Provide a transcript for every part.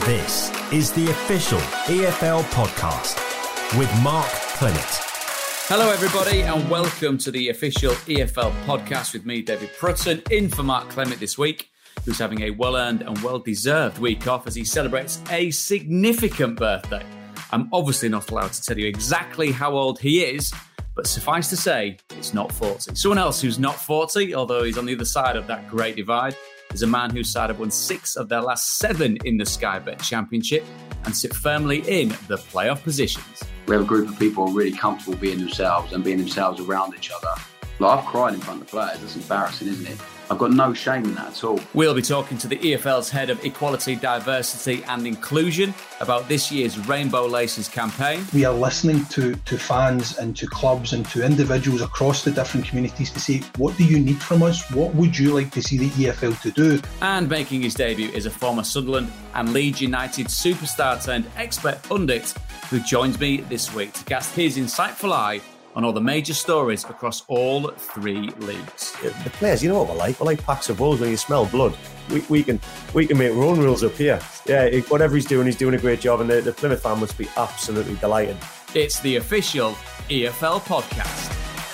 This is the official EFL podcast with Mark Clement. Hello everybody and welcome to the official EFL podcast with me, David Prutton, in for Mark Clement this week, who's having a well-earned and well-deserved week off as he celebrates a significant birthday. I'm obviously not allowed to tell you exactly how old he is, but suffice to say, it's not 40. Someone else who's not 40, although he's on the other side of that great divide, is a man whose side have won 6 of their last 7 in the Sky Bet Championship and sit firmly in the playoff positions. We have a group of people who are really comfortable being themselves and being themselves around each other. Like, I've cried in front of the players. That's embarrassing, isn't it? I've got no shame in that at all. We'll be talking to the EFL's head of equality, diversity and inclusion about this year's Rainbow Laces campaign. We are listening to fans and to clubs and to individuals across the different communities to say, what do you need from us? What would you like to see the EFL to do? And making his debut is a former Sunderland and Leeds United superstar turned expert pundit who joins me this week to cast his insightful eye on all the major stories across all 3 leagues. The players, you know what we're like packs of wolves when you smell blood. We can make our own rules up here. Yeah, whatever he's doing a great job, and the Plymouth fan must be absolutely delighted. It's the official EFL podcast.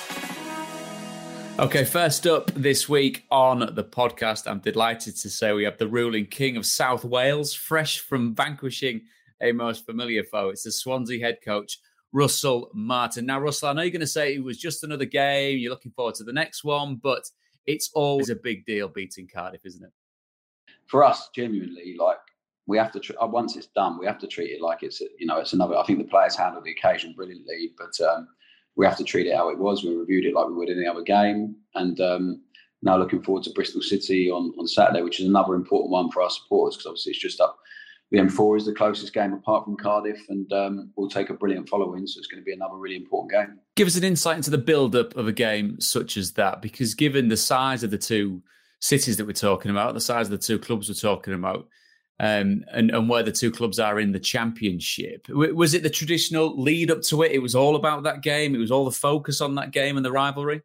Okay, first up this week on the podcast, I'm delighted to say we have the ruling king of South Wales, fresh from vanquishing a most familiar foe. It's the Swansea head coach, Russell Martin. Now, Russell, I know you're going to say it was just another game. You're looking forward to the next one, but it's always a big deal beating Cardiff, isn't it? For us, genuinely, like, we have to, once it's done, we have to treat it like it's another. I think the players handled the occasion brilliantly, but we have to treat it how it was. We reviewed it like we would any other game. And now looking forward to Bristol City on Saturday, which is another important one for our supporters, because obviously it's just up. The M4 is the closest game apart from Cardiff, and we'll take a brilliant following, so it's going to be another really important game. Give us an insight into the build-up of a game such as that, because given the size of the 2 cities that we're talking about, the size of the 2 clubs we're talking about, and where the 2 clubs are in the Championship, was it the traditional lead up to it? It was all about that game? It was all the focus on that game and the rivalry?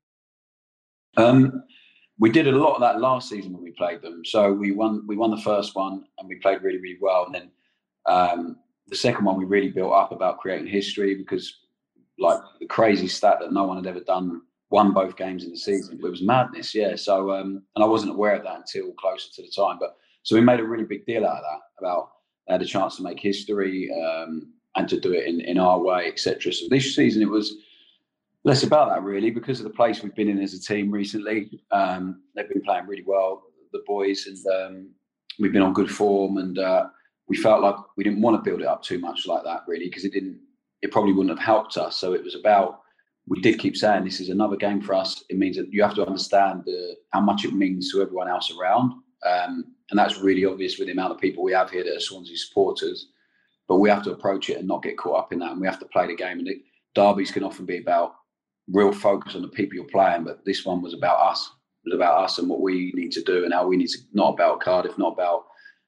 We did a lot of that last season when we played them. So we won the first one and we played really, really well. And then the second one, we really built up about creating history, because like the crazy stat that no one had ever won both games in the season. It was madness, yeah. So, and I wasn't aware of that until closer to the time. But so we made a really big deal out of that, about they had a chance to make history and to do it in our way, etc. So this season it was less about that, really, because of the place we've been in as a team recently. They've been playing really well, the boys, and we've been on good form. And we felt like we didn't want to build it up too much like that, really, because it probably wouldn't have helped us. So it was about, we did keep saying this is another game for us. It means that you have to understand how much it means to everyone else around. And that's really obvious with the amount of people we have here that are Swansea supporters. But we have to approach it and not get caught up in that. And we have to play the game. And derbies can often be about real focus on the people you're playing, but this one was about us. It was about us and what we need to do and how we need to, not about Cardiff, not about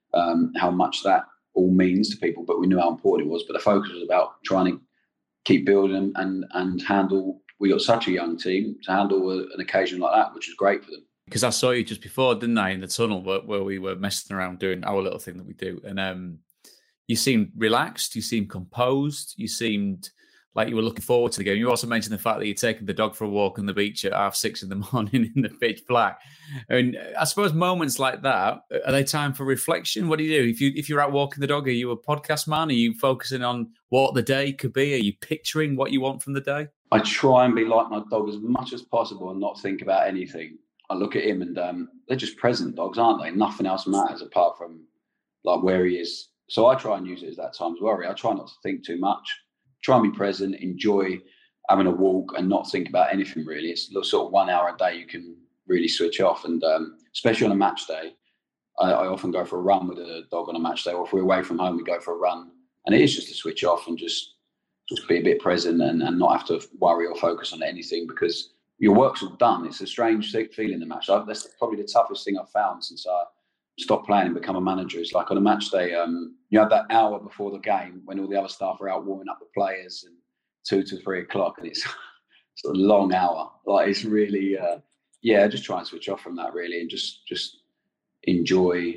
how much that all means to people, but we knew how important it was. But the focus was about trying to keep building and handle. We got such a young team to handle an occasion like that, which was great for them. Because I saw you just before, didn't I, in the tunnel where we were messing around doing our little thing that we do. And you seemed relaxed, you seemed composed, you seemed like you were looking forward to the game. You also mentioned the fact that you're taking the dog for a walk on the beach at 6:30 in the morning in the pitch black. And I suppose moments like that, are they time for reflection? What do you do? If you're out walking the dog, are you a podcast man? Are you focusing on what the day could be? Are you picturing what you want from the day? I try and be like my dog as much as possible and not think about anything. I look at him and they're just present dogs, aren't they? Nothing else matters apart from like where he is. So I try and use it as that time as well. I try not to think too much. Try and be present, enjoy having a walk and not think about anything really. It's sort of 1 hour a day you can really switch off. And especially on a match day, I often go for a run with a dog on a match day, or if we're away from home, we go for a run. And it is just to switch off and just be a bit present and not have to worry or focus on anything, because your work's all done. It's a strange feeling in the match. That's probably the toughest thing I've found since I stopped playing and become a manager. It's like on a match day, you have that hour before the game when all the other staff are out warming up the players, and 2 to 3 o'clock, and it's a long hour. Like, it's really, just try and switch off from that really, and just enjoy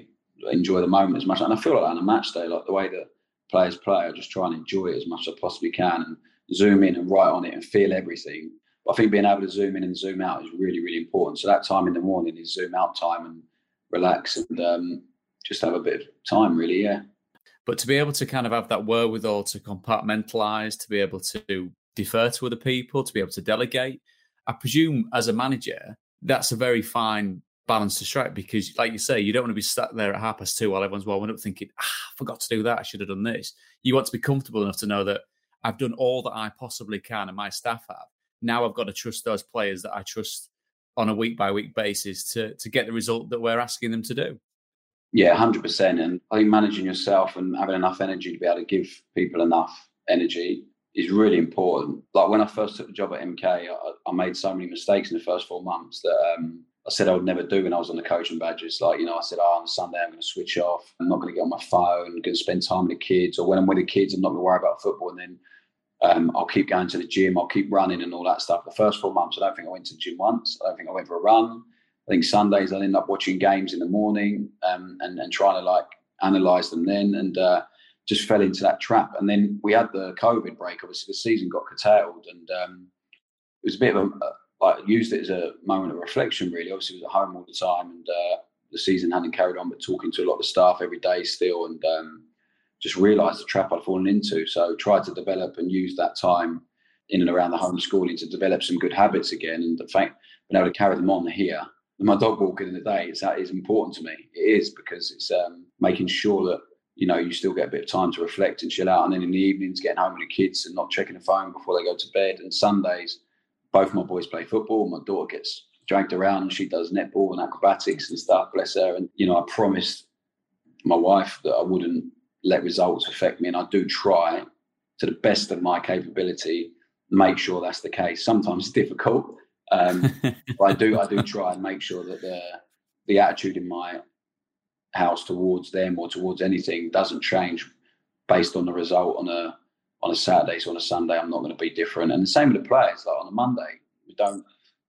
enjoy the moment as much. And I feel like on a match day, like the way that players play, I just try and enjoy it as much as I possibly can and zoom in and write on it and feel everything. But I think being able to zoom in and zoom out is really, really important. So that time in the morning is zoom out time and relax and just have a bit of time, really, yeah. But to be able to kind of have that wherewithal to compartmentalise, to be able to defer to other people, to be able to delegate, I presume as a manager, that's a very fine balance to strike because, like you say, you don't want to be sat there at 2:30 while everyone's warming up thinking, I forgot to do that, I should have done this. You want to be comfortable enough to know that I've done all that I possibly can and my staff have. Now I've got to trust those players that I trust on a week-by-week basis to get the result that we're asking them to do. Yeah, 100%. And I think managing yourself and having enough energy to be able to give people enough energy is really important. Like when I first took the job at MK, I made so many mistakes in the first 4 months that I said I would never do when I was on the coaching badges. Like, I said, on Sunday I'm going to switch off. I'm not going to get on my phone. I'm going to spend time with the kids. Or when I'm with the kids, I'm not going to worry about football. And then I'll keep going to the gym. I'll keep running and all that stuff. The first 4 months, I don't think I went to the gym once. I don't think I went for a run. I think Sundays I'll end up watching games in the morning and trying to analyse them then and just fell into that trap. And then we had the COVID break. Obviously, the season got curtailed and it was a bit of used it as a moment of reflection, really. Obviously, I was at home all the time and the season hadn't carried on, but talking to a lot of the staff every day still and just realised the trap I'd fallen into. So tried to develop and use that time in and around the homeschooling to develop some good habits again. And the fact being able to carry them on here. And my dog walking in the day, that is important to me. It is because it's making sure that, you still get a bit of time to reflect and chill out. And then in the evenings, getting home with the kids and not checking the phone before they go to bed. And Sundays, both my boys play football. My daughter gets dragged around and she does netball and acrobatics and stuff, bless her. And, I promised my wife that I wouldn't let results affect me. And I do try to the best of my capability, make sure that's the case. Sometimes it's difficult. But I do try and make sure that the attitude in my house towards them or towards anything doesn't change based on the result on a Saturday. So on a Sunday, I'm not going to be different. And the same with the players. Like on a Monday, we don't.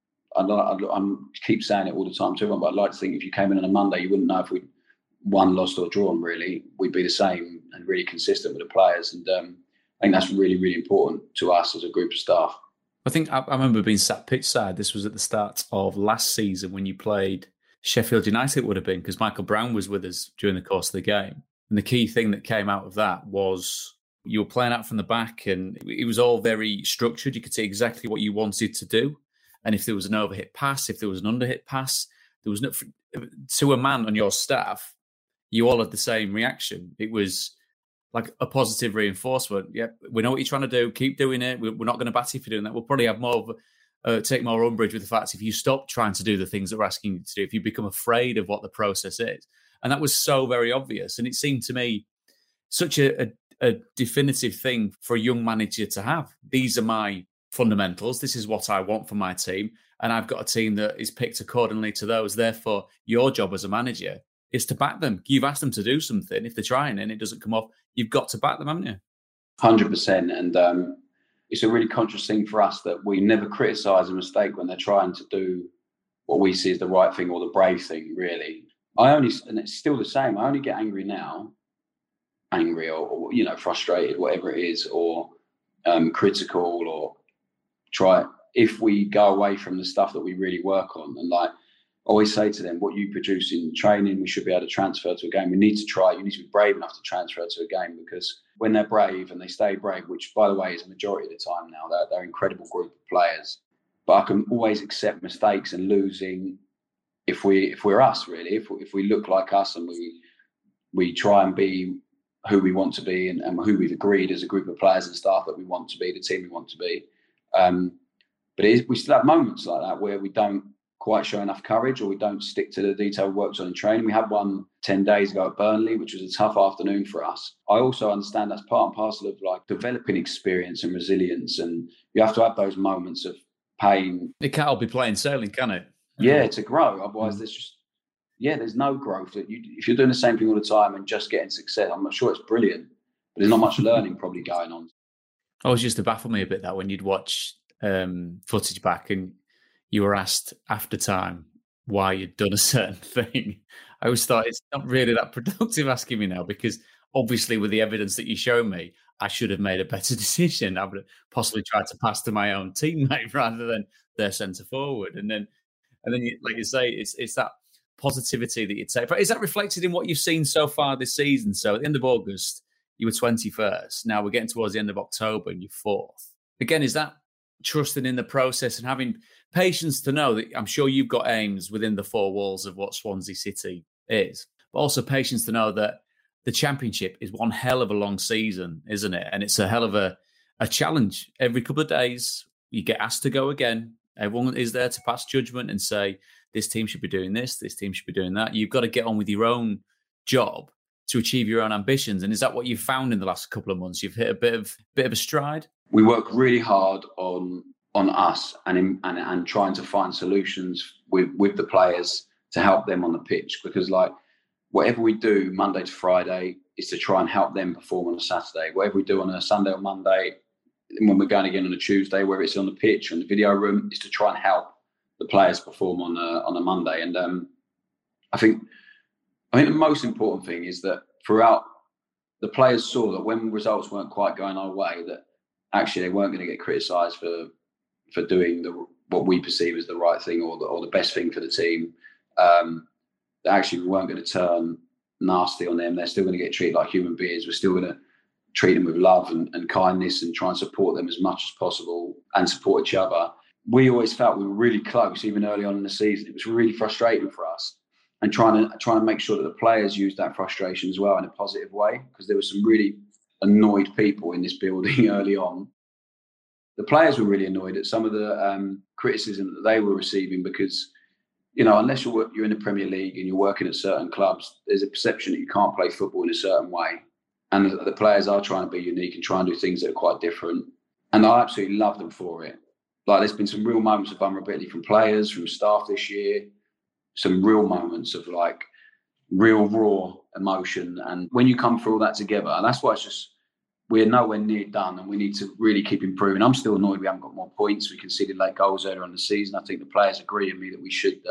I keep saying it all the time to everyone, but I'd like to think if you came in on a Monday, you wouldn't know if we won, lost, or drawn. Really, we'd be the same and really consistent with the players. And I think that's really, really important to us as a group of staff. I think I remember being sat pitch side. This was at the start of last season when you played Sheffield United, it would have been, because Michael Brown was with us during the course of the game. And the key thing that came out of that was you were playing out from the back and it was all very structured. You could see exactly what you wanted to do. And if there was an overhit pass, if there was an underhit pass, there was no, to a man on your staff, you all had the same reaction. It was like a positive reinforcement. Yeah, we know what you're trying to do. Keep doing it. We're not going to bat you for doing that. We'll probably have more of take more umbrage with the fact if you stop trying to do the things that we're asking you to do, if you become afraid of what the process is. And that was so very obvious. And it seemed to me such a definitive thing for a young manager to have. These are my fundamentals. This is what I want for my team. And I've got a team that is picked accordingly to those. Therefore, your job as a manager is to back them. You've asked them to do something. If they're trying and it doesn't come off, you've got to back them, haven't you? 100%. And it's a really conscious thing for us that we never criticise a mistake when they're trying to do what we see as the right thing or the brave thing, really. And it's still the same. I only get angry now, or frustrated, whatever it is, or critical, or if we go away from the stuff that we really work on. And always say to them, what you produce in training, we should be able to transfer to a game. We need to try. You need to be brave enough to transfer to a game, because when they're brave and they stay brave, which by the way is a majority of the time now, they're an incredible group of players. But I can always accept mistakes and losing if we're us, really. If we look like us and we try and be who we want to be and who we've agreed as a group of players and staff that we want to be, the team we want to be. But we still have moments like that where we don't quite show enough courage, or we don't stick to the detail we worked on in training. We had one 10 days ago at Burnley, which was a tough afternoon for us. I also understand that's part and parcel of developing experience and resilience, and you have to have those moments of pain. It can't all be plain sailing, can it? Yeah, to grow. Otherwise, there's no growth. If you're doing the same thing all the time and just getting success, I'm not sure it's brilliant, but there's not much learning probably going on. It was just to baffle me a bit that when you'd watch footage back and you were asked after time why you'd done a certain thing, I always thought it's not really that productive asking me now, because obviously with the evidence that you show me, I should have made a better decision. I would have possibly tried to pass to my own teammate rather than their centre forward. And then like you say, it's that positivity that you take. But is that reflected in what you've seen so far this season? So at the end of August, you were 21st. Now we're getting towards the end of October and you're 4th. Again, is that trusting in the process and having patience to know that I'm sure you've got aims within the four walls of what Swansea City is, but also patience to know that the Championship is one hell of a long season, isn't it? And it's a hell of a challenge. Every couple of days, you get asked to go again. Everyone is there to pass judgment and say, this team should be doing this team should be doing that. You've got to get on with your own job to achieve your own ambitions. And is that what you've found in the last couple of months? You've hit a bit of a stride? We work really hard on us and trying to find solutions with the players to help them on the pitch, because like whatever we do Monday to Friday is to try and help them perform on a Saturday. Whatever we do on a Sunday or Monday, when we're going again on a Tuesday, whether it's on the pitch or in the video room, is to try and help the players perform on a Monday. And I think the most important thing is that throughout, the players saw that when results weren't quite going our way, that actually they weren't going to get criticised for doing what we perceive as the right thing or the best thing for the team. That actually we weren't going to turn nasty on them. They're still going to get treated like human beings. We're still going to treat them with love and kindness and try and support them as much as possible and support each other. We always felt we were really close, even early on in the season. It was really frustrating for us, and trying to make sure that the players used that frustration as well in a positive way, because there were some really annoyed people in this building early on. The players were really annoyed at some of the criticism that they were receiving, because, you know, unless you're in the Premier League and you're working at certain clubs, there's a perception that you can't play football in a certain way. And the players are trying to be unique and try and do things that are quite different. And I absolutely love them for it. Like, there's been some real moments of vulnerability from players, from staff this year, some real moments of like real raw emotion. And when you come through all that together, that's why it's just, we're nowhere near done and we need to really keep improving. I'm still annoyed we haven't got more points. We conceded late goals earlier in the season. I think the players agree with me that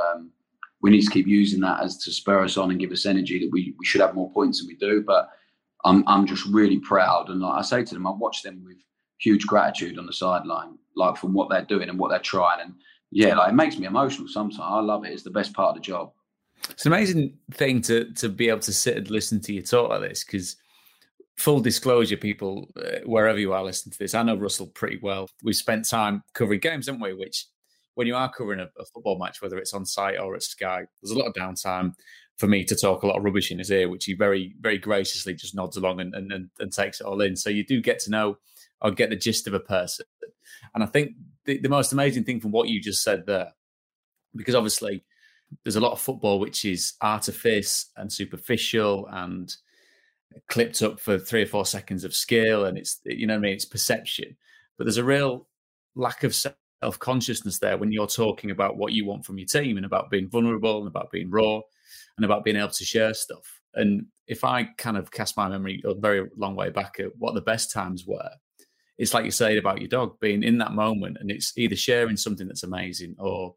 we need to keep using that as to spur us on and give us energy, that we should have more points than we do. But I'm just really proud. And like I say to them, I watch them with huge gratitude on the sideline, like from what they're doing and what they're trying. And yeah, like it makes me emotional sometimes. I love it. It's the best part of the job. It's an amazing thing to be able to sit and listen to you talk like this, because full disclosure, people, wherever you are listening to this, I know Russell pretty well. We've spent time covering games, haven't we? Which, when you are covering a football match, whether it's on site or at Sky, there's a lot of downtime for me to talk a lot of rubbish in his ear, which he very, very graciously just nods along and takes it all in. So you do get to know or get the gist of a person. And I think the most amazing thing from what you just said there, because obviously there's a lot of football which is artifice and superficial and clipped up for 3 or 4 seconds of skill, and it's, you know what I mean, it's perception. But there's a real lack of self-consciousness there when you're talking about what you want from your team and about being vulnerable and about being raw and about being able to share stuff. And if I kind of cast my memory a very long way back at what the best times were, it's like you said about your dog, being in that moment, and it's either sharing something that's amazing or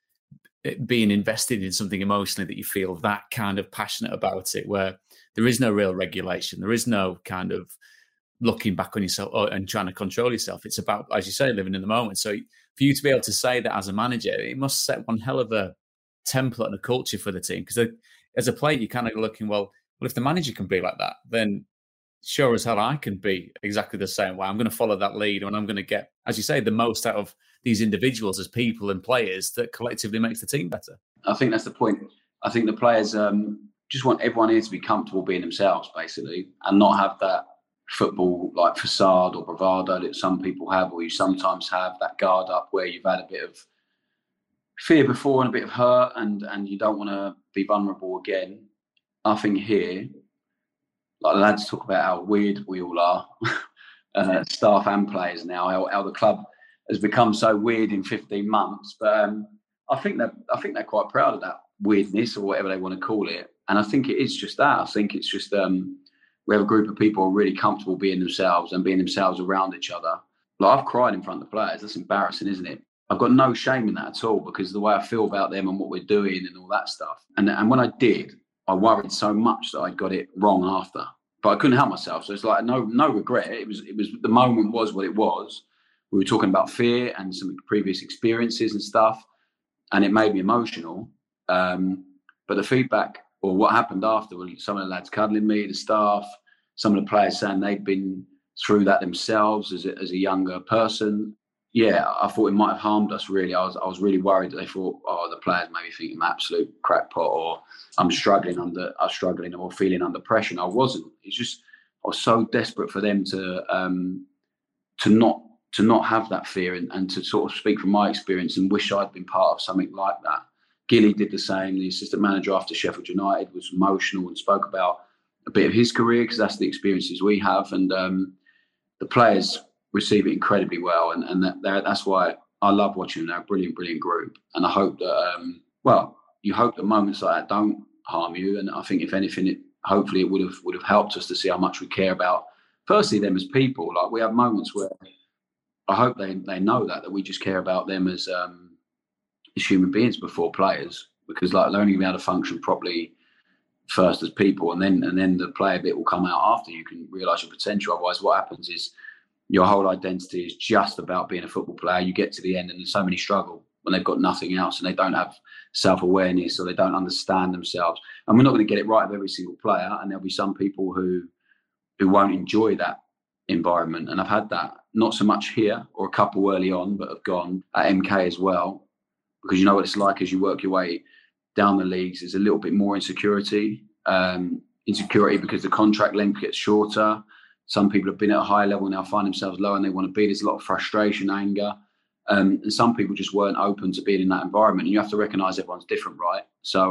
being invested in something emotionally that you feel that kind of passionate about it, where there is no real regulation. There is no kind of looking back on yourself and trying to control yourself. It's about, as you say, living in the moment. So for you to be able to say that as a manager, it must set one hell of a template and a culture for the team. Because as a player, you're kind of looking, well, if the manager can be like that, then sure as hell I can be exactly the same way. I'm going to follow that lead, and I'm going to get, as you say, the most out of these individuals as people and players that collectively makes the team better. I think that's the point. I think the players just want everyone here to be comfortable being themselves, basically, and not have that football like facade or bravado that some people have, or you sometimes have that guard up where you've had a bit of fear before and a bit of hurt, and you don't want to be vulnerable again. I think here, like the lads talk about how weird we all are, staff and players now, how the club has become so weird in 15 months. But I think they're quite proud of that weirdness, or whatever they want to call it. And I think it is just that. I think it's just we have a group of people who are really comfortable being themselves and being themselves around each other. Like, I've cried in front of the players. That's embarrassing, isn't it? I've got no shame in that at all, because of the way I feel about them and what we're doing and all that stuff. And when I did, I worried so much that I got it wrong after. But I couldn't help myself. So it's like no regret. It was the moment was what it was. We were talking about fear and some previous experiences and stuff, and it made me emotional. But the feedback or what happened after, some of the lads cuddling me, the staff, some of the players saying they'd been through that themselves as a younger person. Yeah, I thought it might have harmed us, really. I was really worried that they thought, the players maybe think I'm an absolute crackpot, or I'm struggling or feeling under pressure. And I wasn't. It's just I was so desperate for them to not have that fear and to sort of speak from my experience and wish I'd been part of something like that. Gilly did the same. The assistant manager after Sheffield United was emotional and spoke about a bit of his career, because that's the experiences we have. And the players receive it incredibly well. And that's why I love watching them. They're a brilliant, brilliant group. And I hope that, you hope that moments like that don't harm you. And I think if anything, hopefully it would have helped us to see how much we care about, firstly, them as people. Like, we have moments where I hope they know that we just care about them as human beings before players, because like they're only going to be able to function properly first as people, and then the player bit will come out after you can realise your potential. Otherwise, what happens is your whole identity is just about being a football player. You get to the end and so many struggle when they've got nothing else and they don't have self-awareness or they don't understand themselves. And we're not going to get it right with every single player, and there'll be some people who won't enjoy that environment. And I've had that, not so much here, or a couple early on, but have gone at MK as well, because you know what it's like as you work your way down the leagues. There's a little bit more insecurity because the contract length gets shorter. Some people have been at a higher level now, find themselves low, and they want to be. There's a lot of frustration, anger, and some people just weren't open to being in that environment. And you have to recognise everyone's different, right? So,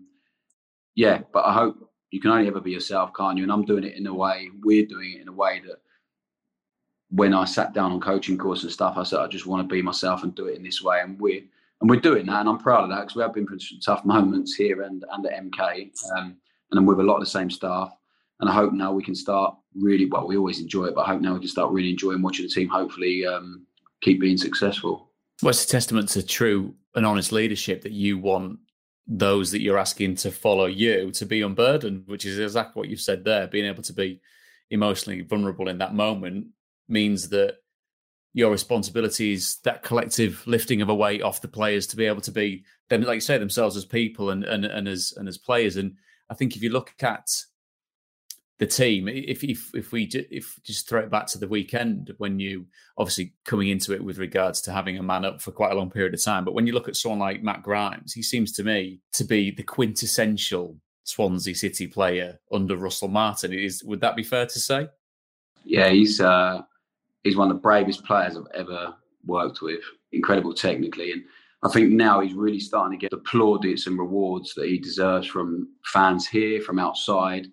but I hope you can only ever be yourself, can't you? And we're doing it in a way that when I sat down on coaching course and stuff, I said, I just want to be myself and do it in this way. And we're doing that, and I'm proud of that, because we have been through some tough moments here and at MK, and I'm with a lot of the same staff. And I hope now we can start really, well, we always enjoy it, but I hope now we can start really enjoying watching the team hopefully keep being successful. Well, it's a testament to true and honest leadership that you want those that you're asking to follow you to be unburdened, which is exactly what you've said there. Being able to be emotionally vulnerable in that moment means that your responsibility is that collective lifting of a weight off the players to be able to be them, like you say, themselves as people and as players. And I think if you look at the team, if we just throw it back to the weekend, when you obviously coming into it with regards to having a man up for quite a long period of time, but when you look at someone like Matt Grimes, he seems to me to be the quintessential Swansea City player under Russell Martin. Would that be fair to say? Yeah, he's one of the bravest players I've ever worked with. Incredible technically, and I think now he's really starting to get the plaudits and rewards that he deserves from fans here, from outside.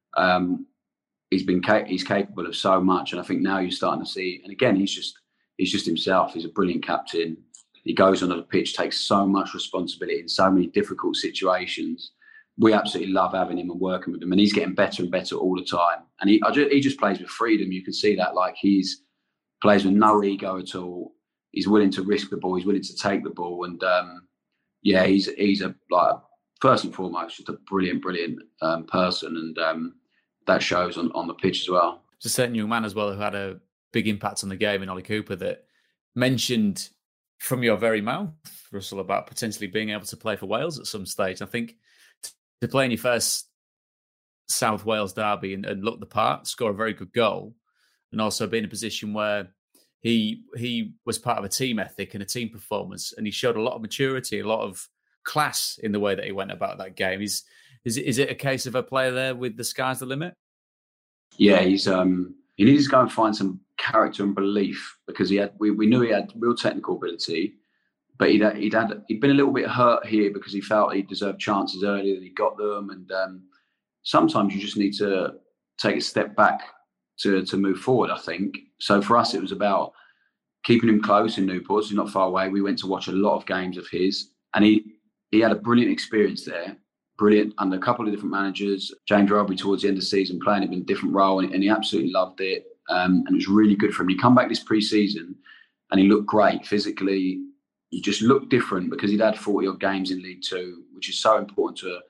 He's capable of so much, and I think now you're starting to see. And again, he's just himself. He's a brilliant captain. He goes onto the pitch, takes so much responsibility in so many difficult situations. We absolutely love having him and working with him, and he's getting better and better all the time. And he just plays with freedom. You can see that, like he's plays with no ego at all. He's willing to risk the ball. He's willing to take the ball, and he's first and foremost just a brilliant person, and that shows on the pitch as well. There's a certain young man as well who had a big impact on the game in Ollie Cooper that mentioned from your very mouth, Russell, about potentially being able to play for Wales at some stage. I think to play in your first South Wales derby and look the part, score a very good goal, and also be in a position where he was part of a team ethic and a team performance, and he showed a lot of maturity, a lot of class in the way that he went about that game. Is it a case of a player there with the sky's the limit? Yeah, he needs to go and find some character and belief, because we knew he had real technical ability, but he'd been a little bit hurt here because he felt he deserved chances earlier than he got them, and sometimes you just need to take a step back to move forward, I think. So for us, it was about keeping him close in Newport. So he's not far away. We went to watch a lot of games of his, and he had a brilliant experience there. Brilliant under a couple of different managers. James Rugby towards the end of the season playing him in a different role, and he absolutely loved it. And it was really good for him. He come back this pre-season and he looked great physically. He just looked different because he'd had 40 odd games in League Two, which is so important to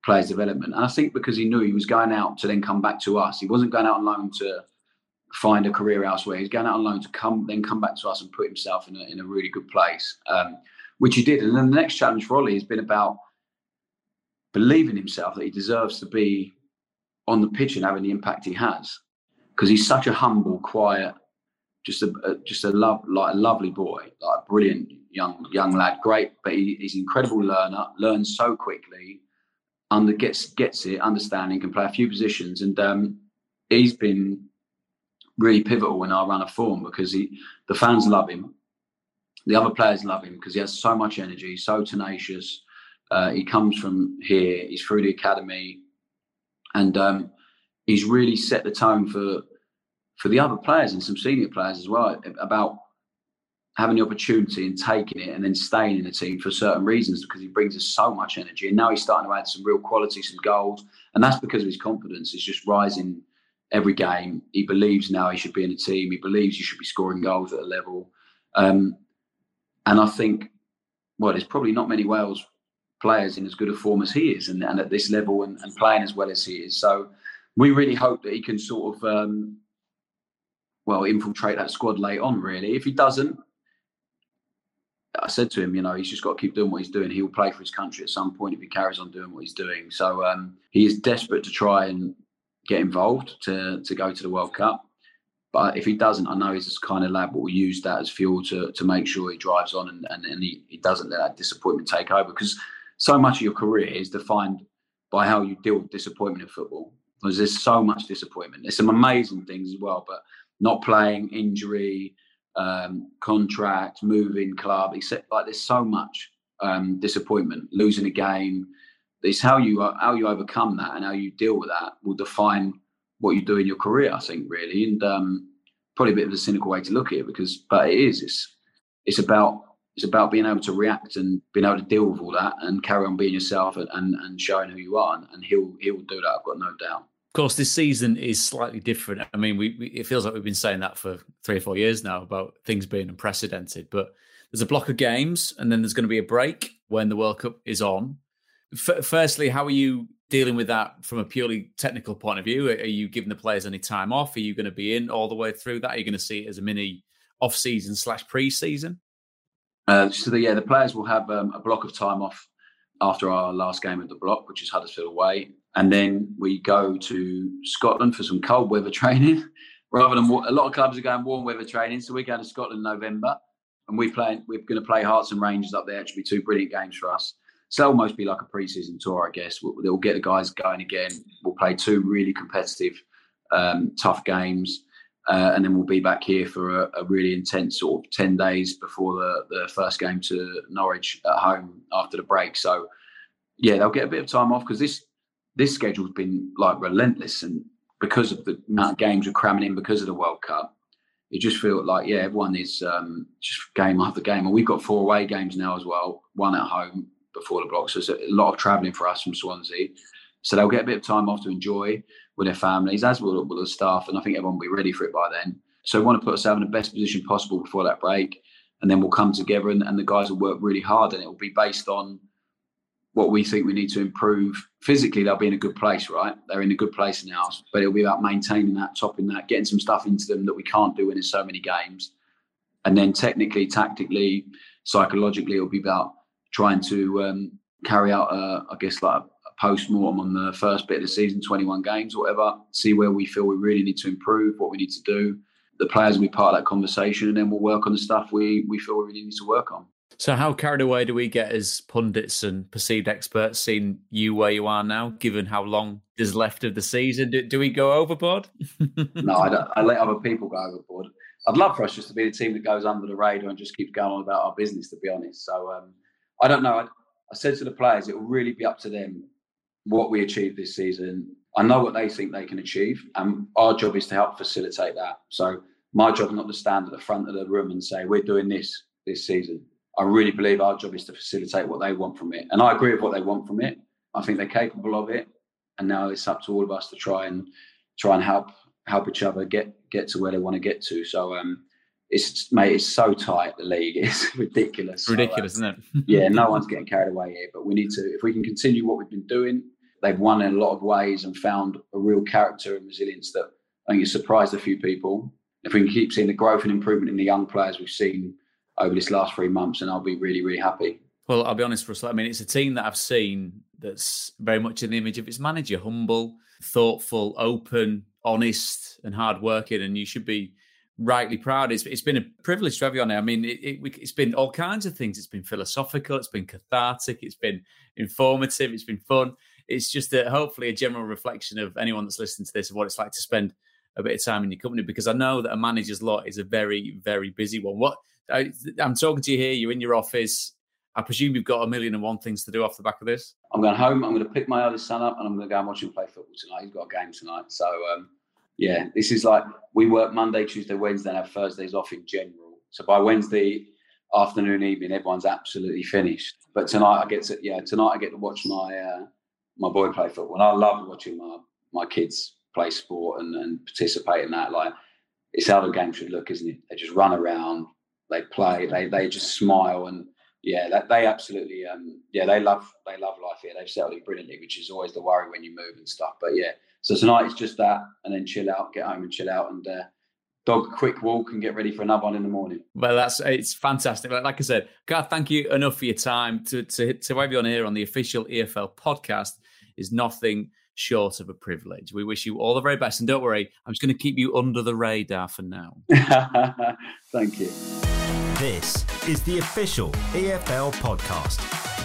players' development. And I think because he knew he was going out to then come back to us. He wasn't going out on loan to find a career elsewhere. He's going out on loan to come back to us and put himself in a really good place, which he did. And then the next challenge for Ollie has been about believing himself that he deserves to be on the pitch and having the impact he has, because he's such a humble, quiet, just a lovely boy, like a brilliant young lad, great. But he's an incredible learner, learns so quickly, gets it, understanding, can play a few positions, and he's been really pivotal in our run of form because the fans love him, the other players love him because he has so much energy, so tenacious. He comes from here, he's through the academy, and he's really set the tone for the other players and some senior players as well about having the opportunity and taking it and then staying in the team for certain reasons, because he brings us so much energy. And now he's starting to add some real quality, some goals, and that's because of his confidence. It's just rising every game. He believes now he should be in a team. He believes he should be scoring goals at a level. And I think, well, there's probably not many Wales players in as good a form as he is and at this level and playing as well as he is. So we really hope that he can sort of, infiltrate that squad late on, really. If he doesn't, I said to him, he's just got to keep doing what he's doing. He will play for his country at some point if he carries on doing what he's doing. So he is desperate to try and get involved to go to the World Cup. But if he doesn't, I know he's this kind of lad that will use that as fuel to make sure he drives on and he doesn't let that disappointment take over. Because so much of your career is defined by how you deal with disappointment in football. Because there's so much disappointment. There's some amazing things as well, but not playing, injury, contract, moving club, except like there's so much disappointment, losing a game. It's how you overcome that and how you deal with that will define what you do in your career, I think, really. And probably a bit of a cynical way to look at it, but it is. It's about being able to react and being able to deal with all that and carry on being yourself and showing who you are. And he'll do that. I've got no doubt. Of course, this season is slightly different. I mean, it feels like we've been saying that for 3 or 4 years now about things being unprecedented. But there's a block of games and then there's going to be a break when the World Cup is on. Firstly, how are you dealing with that from a purely technical point of view? Are you giving the players any time off? Are you going to be in all the way through that? Are you going to see it as a mini off-season / pre-season? The players will have a block of time off after our last game of the block, which is Huddersfield away. And then we go to Scotland for some cold weather training, rather than a lot of clubs are going warm weather training. So we're going to Scotland in November, and we're going to play Hearts and Rangers up there. It should be 2 brilliant games for us. So it'll almost be like a pre-season tour, I guess. They'll get the guys going again. We'll play 2 really competitive, tough games. And then we'll be back here for a really intense sort of 10 days before the first game to Norwich at home after the break. So, yeah, they'll get a bit of time off because this schedule's been like relentless, and because of the amount of games we're cramming in because of the World Cup, it just feels like, everyone is just game after game. And we've got 4 away games now as well, 1 at home before the block. So it's a lot of travelling for us from Swansea. So they'll get a bit of time off to enjoy with their families, as will the staff, and I think everyone will be ready for it by then. So we want to put ourselves in the best position possible before that break, and then we'll come together and the guys will work really hard, and it will be based on what we think we need to improve. Physically, they'll be in a good place, right? They're in a good place now, but it'll be about maintaining that, topping that, getting some stuff into them that we can't do when there's so many games. And then technically, tactically, psychologically, it'll be about trying to carry out, a post-mortem on the first bit of the season, 21 games or whatever, see where we feel we really need to improve, what we need to do. The players will be part of that conversation, and then we'll work on the stuff we feel we really need to work on. So how carried away do we get as pundits and perceived experts seeing you where you are now, given how long is left of the season? Do we go overboard? No, I don't. I let other people go overboard. I'd love for us just to be the team that goes under the radar and just keeps going on about our business, to be honest. So I don't know. I said to the players, it will really be up to them what we achieve this season. I know what they think they can achieve, and our job is to help facilitate that. So my job is not to stand at the front of the room and say, we're doing this season. I really believe our job is to facilitate what they want from it. And I agree with what they want from it. I think they're capable of it. And now it's up to all of us to try and help each other get to where they want to get to. So it's so tight, the league. It's ridiculous. Ridiculous, isn't it? Yeah, no one's getting carried away here. But we need to, if we can continue what we've been doing, they've won in a lot of ways and found a real character and resilience that I think has surprised a few people. If we can keep seeing the growth and improvement in the young players we've seen over this last 3 months, and I'll be really, really happy. Well, I'll be honest, Russell. I mean, it's a team that I've seen that's very much in the image of its manager: humble, thoughtful, open, honest, and hardworking. And you should be rightly proud. It's been a privilege to have you on there. I mean, it's been all kinds of things. It's been philosophical. It's been cathartic. It's been informative. It's been fun. It's just hopefully a general reflection of anyone that's listening to this of what it's like to spend a bit of time in your company, because I know that a manager's lot is a very, very busy one. I'm talking to you here. You're in your office. I presume you've got 1,000,001 things to do off the back of this. I'm going home. I'm going to pick my eldest son up and I'm going to go and watch him play football tonight. He's got a game tonight. So, yeah, this is like, we work Monday, Tuesday, Wednesday, and have Thursdays off in general. So by Wednesday afternoon, evening, everyone's absolutely finished. But tonight I get to watch my boy play football. And I love watching my kids play sport and participate in that. Like, it's how the game should look, isn't it? They just run around, they play, they just smile, and they absolutely they love life here. They've settled it brilliantly, which is always the worry when you move and stuff. But yeah, so tonight it's just that, and then chill out, get home and chill out, and dog a quick walk and get ready for another one in the morning. Well, it's fantastic. Like I said, Gareth, thank you enough for your time. To have you on here on the official EFL podcast is nothing short of a privilege. We wish you all the very best, and don't worry, I'm just going to keep you under the radar for now. Thank you. This is the official EFL podcast.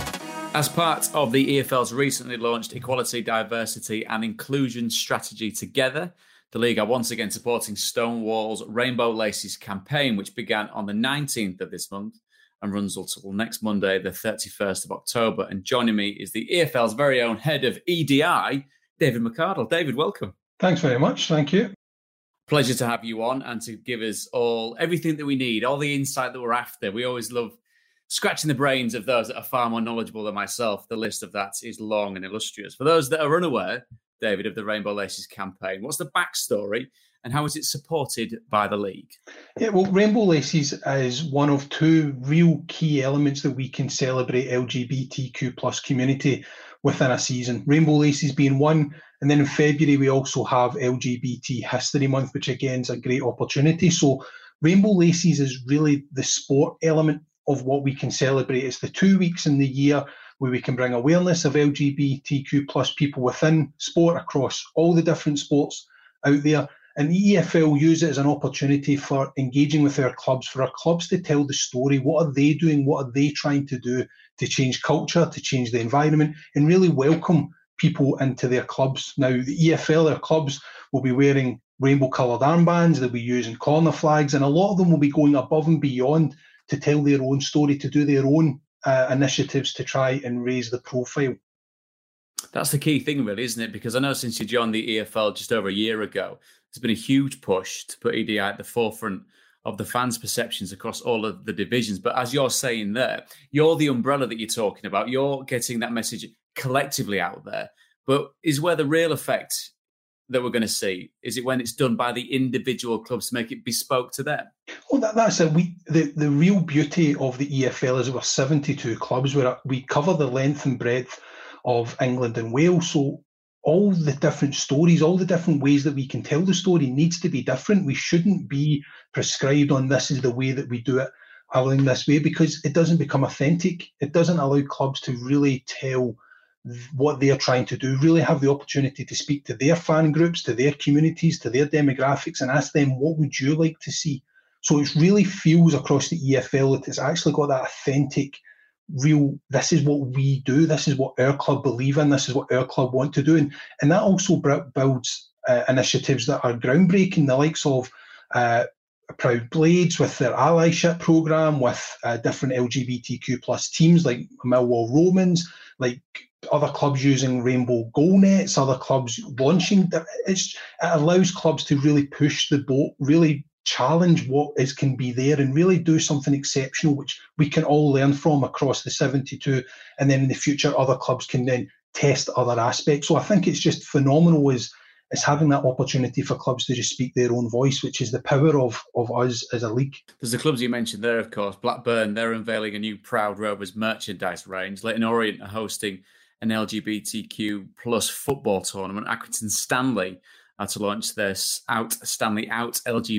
As part of the EFL's recently launched Equality, Diversity and Inclusion Strategy Together, the league are once again supporting Stonewall's Rainbow Laces campaign, which began on the 19th of this month and runs until next Monday, the 31st of October. And joining me is the EFL's very own head of EDI, David McArdle. David, welcome. Thanks very much. Thank you. Pleasure to have you on and to give us all everything that we need, all the insight that we're after. We always love scratching the brains of those that are far more knowledgeable than myself. The list of that is long and illustrious. For those that are unaware, David, of the Rainbow Laces campaign, what's the backstory and how is it supported by the league? Yeah, well, Rainbow Laces is one of two real key elements that we can celebrate LGBTQ plus community within a season. Rainbow Laces being one, and then in February we also have LGBT History Month, which again is a great opportunity. So Rainbow Laces is really the sport element of what we can celebrate. It's the 2 weeks in the year where we can bring awareness of LGBTQ plus people within sport across all the different sports out there. And the EFL use it as an opportunity for engaging with our clubs, for our clubs to tell the story. What are they doing? What are they trying to do to change culture, to change the environment, and really welcome people into their clubs? Now, the EFL, their clubs, will be wearing rainbow-coloured armbands. They'll be using corner flags, and a lot of them will be going above and beyond to tell their own story, to do their own initiatives to try and raise the profile. That's the key thing, really, isn't it? Because I know since you joined the EFL just over a year ago, there's been a huge push to put EDI at the forefront of the fans' perceptions across all of the divisions. But as you're saying there, you're the umbrella that you're talking about. You're getting that message collectively out there. But is where the real effect that we're going to see, is it when it's done by the individual clubs to make it bespoke to them? Well, that's it. The real beauty of the EFL is we're 72 clubs where we cover the length and breadth of England and Wales. So all the different stories, all the different ways that we can tell the story needs to be different. We shouldn't be prescribed on this is the way that we do it, along this way, because it doesn't become authentic. It doesn't allow clubs to really tell what they're trying to do, really have the opportunity to speak to their fan groups, to their communities, to their demographics, and ask them, what would you like to see? So it really feels across the EFL that it's actually got that authentic, real, this is what we do, this is what our club believe in, this is what our club want to do. And that also builds initiatives that are groundbreaking, the likes of Proud Blades with their allyship programme, with different LGBTQ plus teams like Millwall Romans, like other clubs using rainbow goal nets, other clubs launching. It allows clubs to really push the boat, really challenge what can be there, and really do something exceptional, which we can all learn from across the 72. And then in the future, other clubs can then test other aspects. So I think it's just phenomenal is having that opportunity for clubs to just speak their own voice, which is the power of us as a league. There's the clubs you mentioned there, of course. Blackburn, they're unveiling a new Proud Rovers merchandise range. Leyton Orient are hosting an LGBTQ plus football tournament. Accrington Stanley are to launch their Stanley Out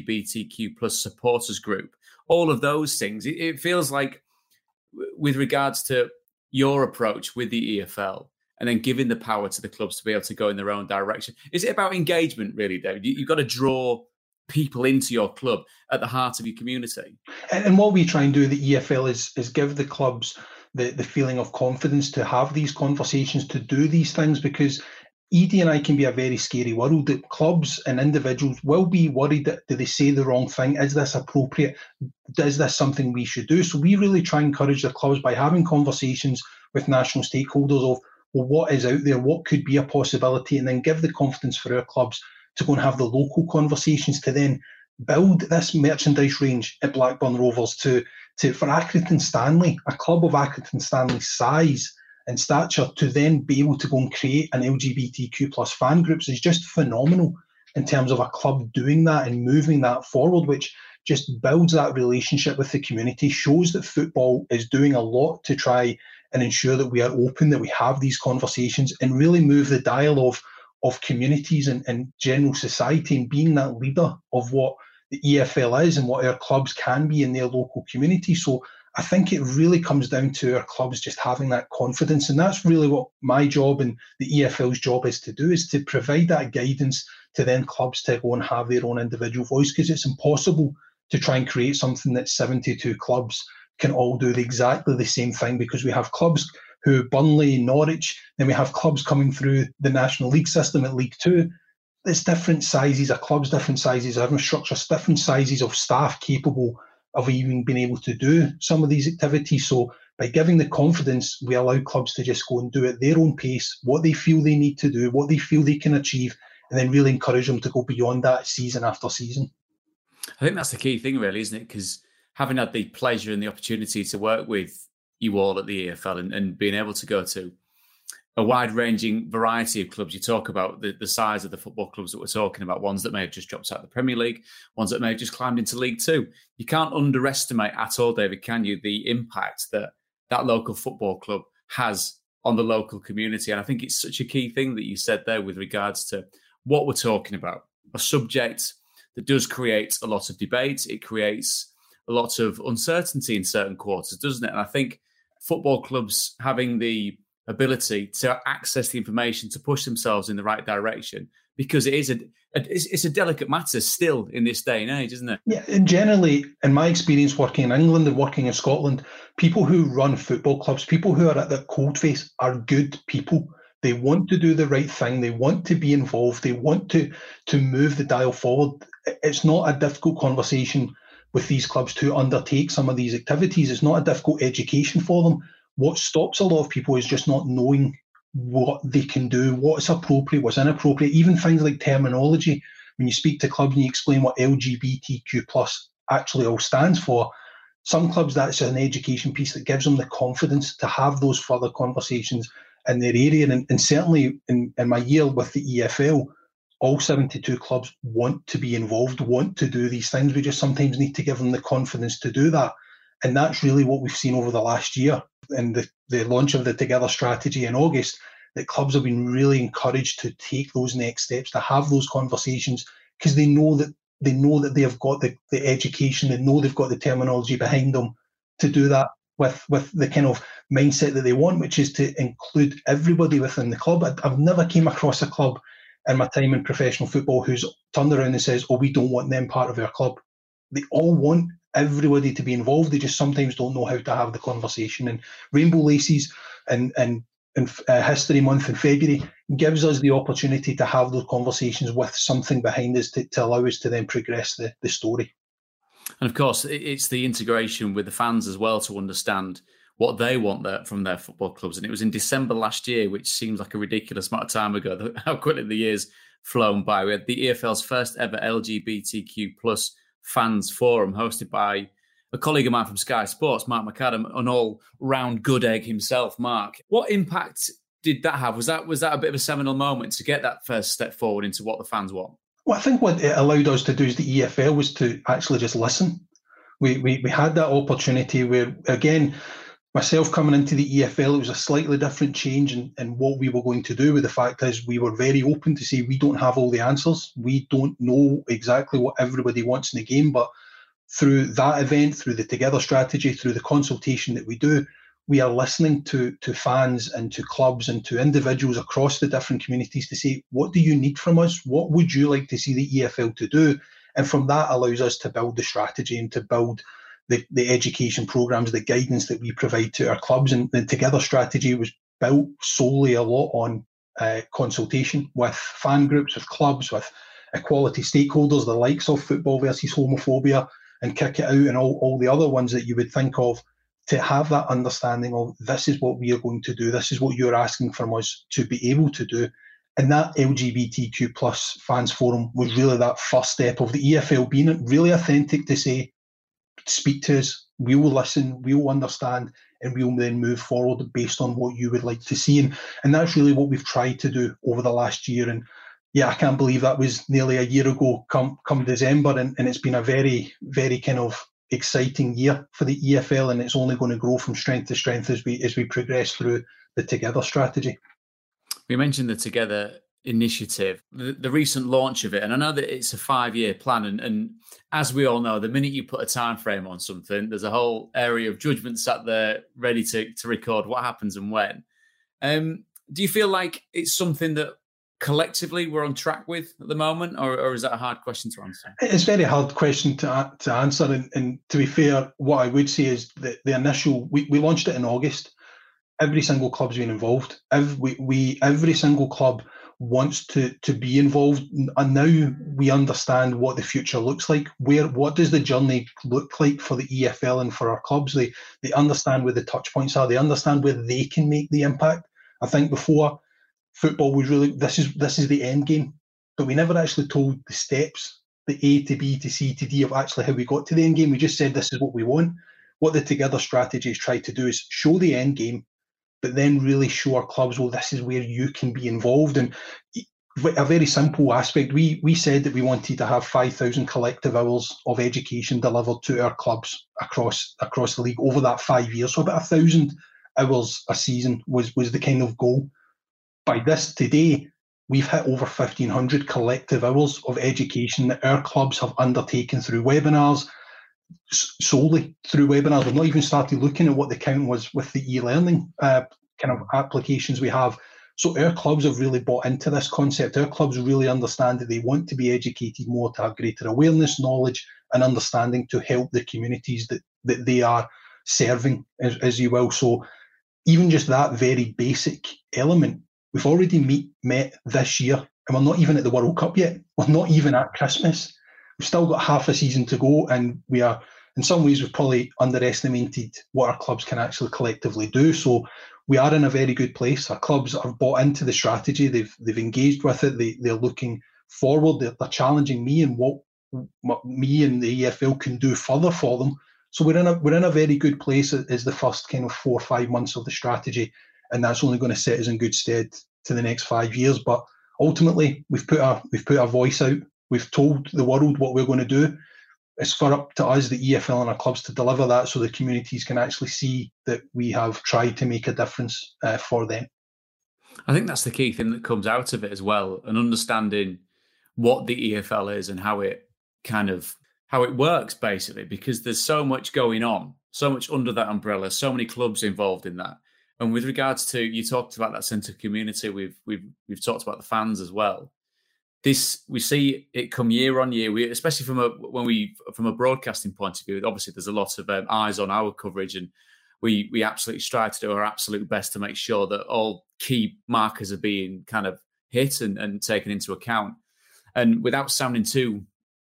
LGBTQ plus supporters group. All of those things. It feels like, with regards to your approach with the EFL, and then giving the power to the clubs to be able to go in their own direction, is it about engagement, really, David? You've got to draw people into your club at the heart of your community. And what we try and do at the EFL is give the clubs the feeling of confidence to have these conversations, to do these things, because ED&I can be a very scary world. That clubs and individuals will be worried that, do they say the wrong thing? Is this appropriate? Is this something we should do? So we really try and encourage the clubs by having conversations with national stakeholders of, well, what is out there? What could be a possibility? And then give the confidence for our clubs to go and have the local conversations to then build this merchandise range at Blackburn Rovers for Accrington Stanley, a club of Accrington Stanley's size and stature, to then be able to go and create an LGBTQ plus fan groups is just phenomenal in terms of a club doing that and moving that forward, which just builds that relationship with the community, shows that football is doing a lot to try and ensure that we are open, that we have these conversations and really move the dial of communities and general society, and being that leader of what the EFL is and what our clubs can be in their local community. So I think it really comes down to our clubs just having that confidence. And that's really what my job and the EFL's job is to do, is to provide that guidance to then clubs to go and have their own individual voice, because it's impossible to try and create something that 72 clubs can all do exactly the same thing, because we have clubs who, Burnley, Norwich, then we have clubs coming through the National League system at League Two. There's different sizes of clubs, different sizes of infrastructure, different sizes of staff capable of even being able to do some of these activities. So by giving the confidence, we allow clubs to just go and do at their own pace, what they feel they need to do, what they feel they can achieve, and then really encourage them to go beyond that season after season. I think that's the key thing, really, isn't it? Because having had the pleasure and the opportunity to work with you all at the EFL and being able to go to a wide-ranging variety of clubs. You talk about the size of the football clubs that we're talking about, ones that may have just dropped out of the Premier League, ones that may have just climbed into League Two. You can't underestimate at all, David, can you, the impact that local football club has on the local community. And I think it's such a key thing that you said there with regards to what we're talking about, a subject that does create a lot of debate. It creates a lot of uncertainty in certain quarters, doesn't it? And I think football clubs having the ability to access the information to push themselves in the right direction, because it's a delicate matter still in this day and age, isn't it? Yeah, and generally, in my experience working in England and working in Scotland, people who run football clubs, people who are at their coldface, are good people. They want to do the right thing. They want to be involved. They want to move the dial forward. It's not a difficult conversation with these clubs to undertake some of these activities. It's not a difficult education for them. What stops a lot of people is just not knowing what they can do, what's appropriate, what's inappropriate, even things like terminology. When you speak to clubs and you explain what LGBTQ plus actually all stands for, some clubs, that's an education piece that gives them the confidence to have those further conversations in their area. And certainly in my year with the EFL, all 72 clubs want to be involved, want to do these things. We just sometimes need to give them the confidence to do that. And that's really what we've seen over the last year. And the launch of the Together strategy in August, that clubs have been really encouraged to take those next steps, to have those conversations, because they know that they have got the education, they know they've got the terminology behind them to do that with the kind of mindset that they want, which is to include everybody within the club. I've never came across a club in my time in professional football who's turned around and says, oh, we don't want them part of our club. They all want everybody to be involved. They just sometimes don't know how to have the conversation. And Rainbow Laces and History Month in February gives us the opportunity to have those conversations with something behind us to allow us to then progress the story. And of course, it's the integration with the fans as well to understand what they want from their football clubs. And it was in December last year, which seems like a ridiculous amount of time ago, how quickly the year's flown by. We had the EFL's first ever LGBTQ plus fans forum hosted by a colleague of mine from Sky Sports, Mark McAdam, an all-round good egg himself. Mark, what impact did that have? Was that a bit of a seminal moment to get that first step forward into what the fans want? Well, I think what it allowed us to do as the EFL was to actually just listen. We had that opportunity where, again, myself coming into the EFL, it was a slightly different change in what we were going to do. With the fact is, we were very open to say we don't have all the answers. We don't know exactly what everybody wants in the game, but through that event, through the Together strategy, through the consultation that we do, we are listening to fans and to clubs and to individuals across the different communities to say, what do you need from us? What would you like to see the EFL to do? And from that allows us to build the strategy and to build the education programmes, the guidance that we provide to our clubs. And the Together strategy was built solely a lot on consultation with fan groups, with clubs, with equality stakeholders, the likes of Football versus Homophobia and Kick It Out and all the other ones that you would think of, to have that understanding of this is what we are going to do, this is what you're asking from us to be able to do. And that LGBTQ plus fans forum was really that first step of the EFL being really authentic to say, speak to us, we will listen, we will understand, and we'll then move forward based on what you would like to see. And that's really what we've tried to do over the last year. And yeah, I can't believe that was nearly a year ago come December, and it's been a very, very kind of exciting year for the EFL, and it's only going to grow from strength to strength as we progress through the Together strategy. We mentioned the Together initiative, the recent launch of it, and I know that it's a 5-year plan, and as we all know, the minute you put a time frame on something, there's a whole area of judgment sat there ready to record what happens and when. Do you feel like it's something that collectively we're on track with at the moment, or is that a hard question to answer? It's a very hard question to answer, and to be fair, what I would say is that the initial, we launched it in August. Every single club's been involved. Every single club wants to be involved, and now we understand what the future looks like. What does the journey look like for the EFL and for our clubs? They understand where the touch points are. They understand where they can make the impact. I think before, football was really, this is the end game, but we never actually told the steps, the A to B to C to D of actually how we got to the end game. We just said this is what we want. What the Together strategy has tried to do is show the end game, but then really show our clubs, well, this is where you can be involved. And a very simple aspect, we said that we wanted to have 5,000 collective hours of education delivered to our clubs across the league over that 5 years. So about 1,000 hours a season was the kind of goal. By this today, we've hit over 1,500 collective hours of education that our clubs have undertaken through webinars, solely through webinars. We've not even started looking at what the count was with the e-learning kind of applications we have. So our clubs have really bought into this concept. Our clubs really understand that they want to be educated more, to have greater awareness, knowledge and understanding to help the communities that they are serving, as you will. So even just that very basic element, we've already met this year, and we're not even at the World Cup yet. We're not even at Christmas. We've still got half a season to go, and we are, in some ways, we've probably underestimated what our clubs can actually collectively do. So we are in a very good place. Our clubs have bought into the strategy. They've engaged with it. They're looking forward. They're challenging me and what me and the EFL can do further for them. So we're in a very good place as the first kind of 4 or 5 months of the strategy, and that's only going to set us in good stead to the next 5 years. But ultimately, we've put our voice out. We've told the world what we're going to do. It's for up to us, the EFL and our clubs, to deliver that so the communities can actually see that we have tried to make a difference for them. I think that's the key thing that comes out of it as well, and understanding what the EFL is and how it works, basically, because there's so much going on, so much under that umbrella, so many clubs involved in that. And with regards to, you talked about that sense of community, we've talked about the fans as well. This, we see it come year on year. We, especially from a broadcasting point of view, obviously there's a lot of eyes on our coverage, and we absolutely strive to do our absolute best to make sure that all key markers are being kind of hit and taken into account. And without sounding too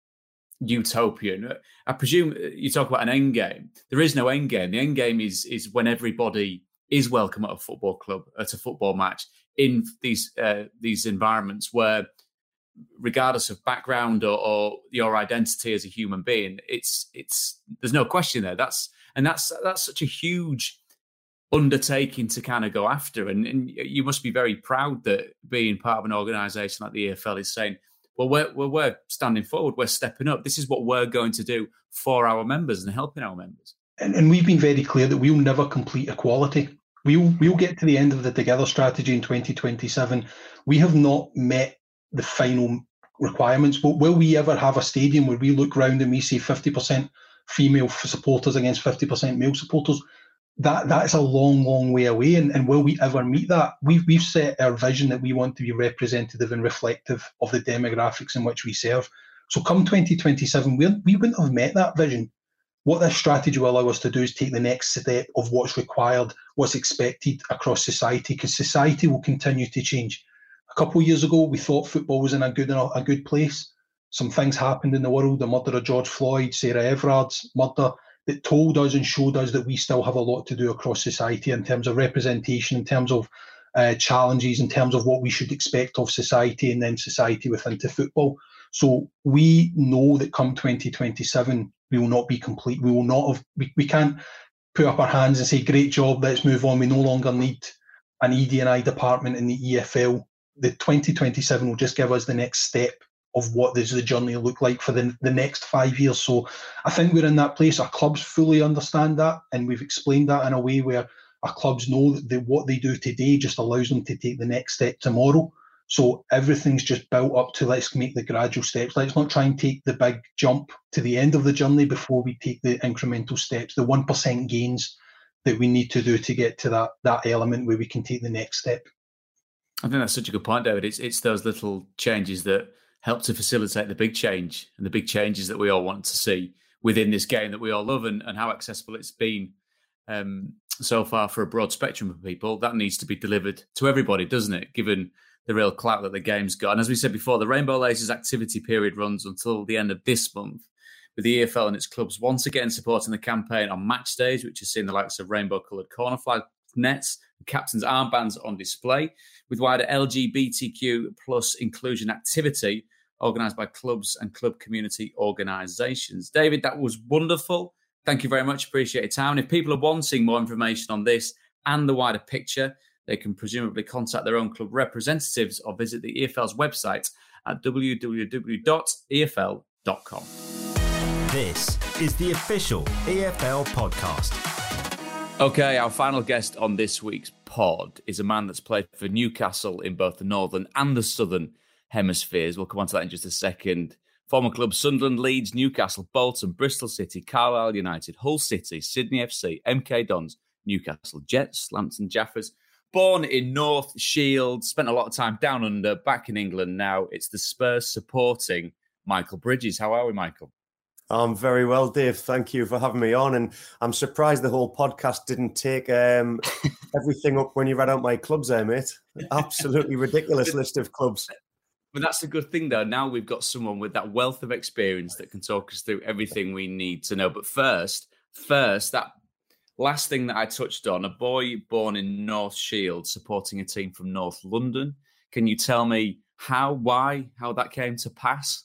utopian, I presume you talk about an end game. There is no end game. The end game is when everybody is welcome at a football club, at a football match, in these environments where, regardless of background or your identity as a human being, it's there's no question there. That's such a huge undertaking to kind of go after, and you must be very proud that being part of an organisation like the EFL is saying, well, we're standing forward, we're stepping up. This is what we're going to do for our members and helping our members. and we've been very clear that we'll never complete equality. We'll get to the end of the Together strategy in 2027. We have not met the final requirements, but will we ever have a stadium where we look round and we see 50% female supporters against 50% male supporters? That's a long, long way away, and will we ever meet that? We've set our vision that we want to be representative and reflective of the demographics in which we serve. So come 2027, we wouldn't have met that vision. What this strategy will allow us to do is take the next step of what's required, what's expected across society, because society will continue to change. A couple of years ago, we thought football was in a good place. Some things happened in the world, the murder of George Floyd, Sarah Everard's murder, that told us and showed us that we still have a lot to do across society in terms of representation, in terms of challenges, in terms of what we should expect of society, and then society within to football. So we know that come 2027, we will not be complete. We will not have. We can't put up our hands and say, "Great job, let's move on." We no longer need an ED&I department in the EFL. The 2027 will just give us the next step of what does the journey look like for the next 5 years. So I think we're in that place. Our clubs fully understand that, and we've explained that in a way where our clubs know that what they do today just allows them to take the next step tomorrow. So everything's just built up to, let's make the gradual steps. Let's not try and take the big jump to the end of the journey before we take the incremental steps, the 1% gains that we need to do to get to that element where we can take the next step. I think that's such a good point, David. It's those little changes that help to facilitate the big change, and the big changes that we all want to see within this game that we all love, and how accessible it's been so far for a broad spectrum of people. That needs to be delivered to everybody, doesn't it, given the real clout that the game's got. And as we said before, the Rainbow Laces activity period runs until the end of this month, with the EFL and its clubs once again supporting the campaign on match days, which has seen the likes of rainbow-coloured corner flag nets and captains' armbands on display, with wider LGBTQ plus inclusion activity organised by clubs and club community organisations. David, that was wonderful. Thank you very much. Appreciate your time. And if people are wanting more information on this and the wider picture, they can presumably contact their own club representatives or visit the EFL's website at www.efl.com. This is the official EFL podcast. Okay, our final guest on this week's pod is a man that's played for Newcastle in both the northern and the southern hemispheres. We'll come on to that in just a second. Former clubs Sunderland, Leeds, Newcastle, Bolton, Bristol City, Carlisle United, Hull City, Sydney FC, MK Dons, Newcastle Jets, Lambton Jaffers. Born in North Shields, spent a lot of time down under, back in England now. It's the Spurs supporting Michael Bridges. How are we, Michael? I'm very well, Dave. Thank you for having me on. And I'm surprised the whole podcast didn't take everything up when you read out my clubs there, mate. Absolutely ridiculous list of clubs. But that's a good thing, though. Now we've got someone with that wealth of experience that can talk us through everything we need to know. But first, that last thing that I touched on, a boy born in North Shields supporting a team from North London. Can you tell me how that came to pass?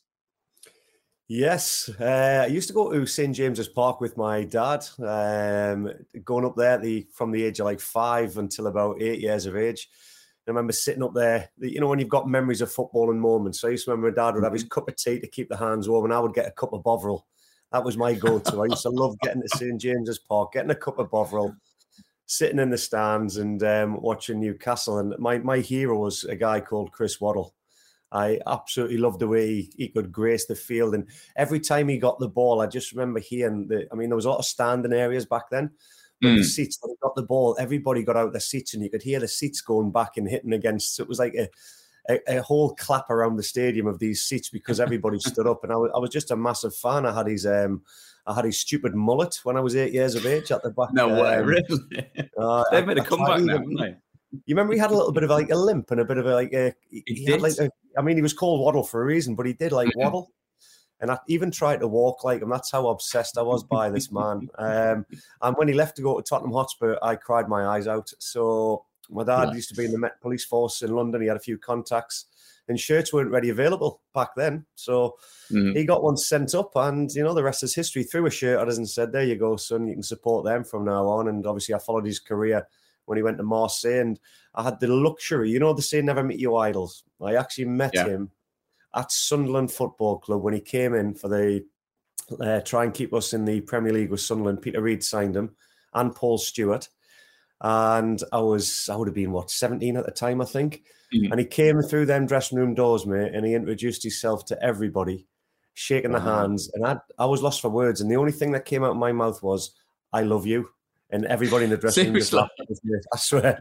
Yes. I used to go to St. James's Park with my dad, going up there from the age of like 5 until about 8 years of age. I remember sitting up there, when you've got memories of football and moments. So I used to remember my dad would have his cup of tea to keep the hands warm, and I would get a cup of Bovril. That was my go-to. I used to love getting to St. James's Park, getting a cup of Bovril, sitting in the stands and watching Newcastle. And my hero was a guy called Chris Waddle. I absolutely loved the way he could grace the field. And every time he got the ball, I just remember hearing there was a lot of standing areas back then. But the seats, when he got the ball, everybody got out of their seats and you could hear the seats going back and hitting against. So it was like a whole clap around the stadium of these seats because everybody stood up. And I was just a massive fan. I had his stupid mullet when I was 8 years of age at the back. No way, really? They've made a comeback now, haven't they? You remember he had a little bit of like a limp and a bit of he was called Waddle for a reason, but he did like waddle. And I even tried to walk like him. That's how obsessed I was by this man. And when he left to go to Tottenham Hotspur, I cried my eyes out. So my dad used to be in the Met Police Force in London. He had a few contacts and shirts weren't ready available back then. So he got one sent up and, the rest is history. Threw a shirt at us and said, there you go, son, you can support them from now on. And obviously I followed his career when he went to Marseille, and I had the luxury, they say never meet your idols. I actually met him at Sunderland Football Club when he came in for the try and keep us in the Premier League with Sunderland. Peter Reid signed him and Paul Stewart. And I would have been, 17 at the time, I think. Mm-hmm. And he came through them dressing room doors, mate, and he introduced himself to everybody, shaking the hands. And I was lost for words. And the only thing that came out of my mouth was, "I love you." And everybody in the dressing room just laughed at us, mate. I swear.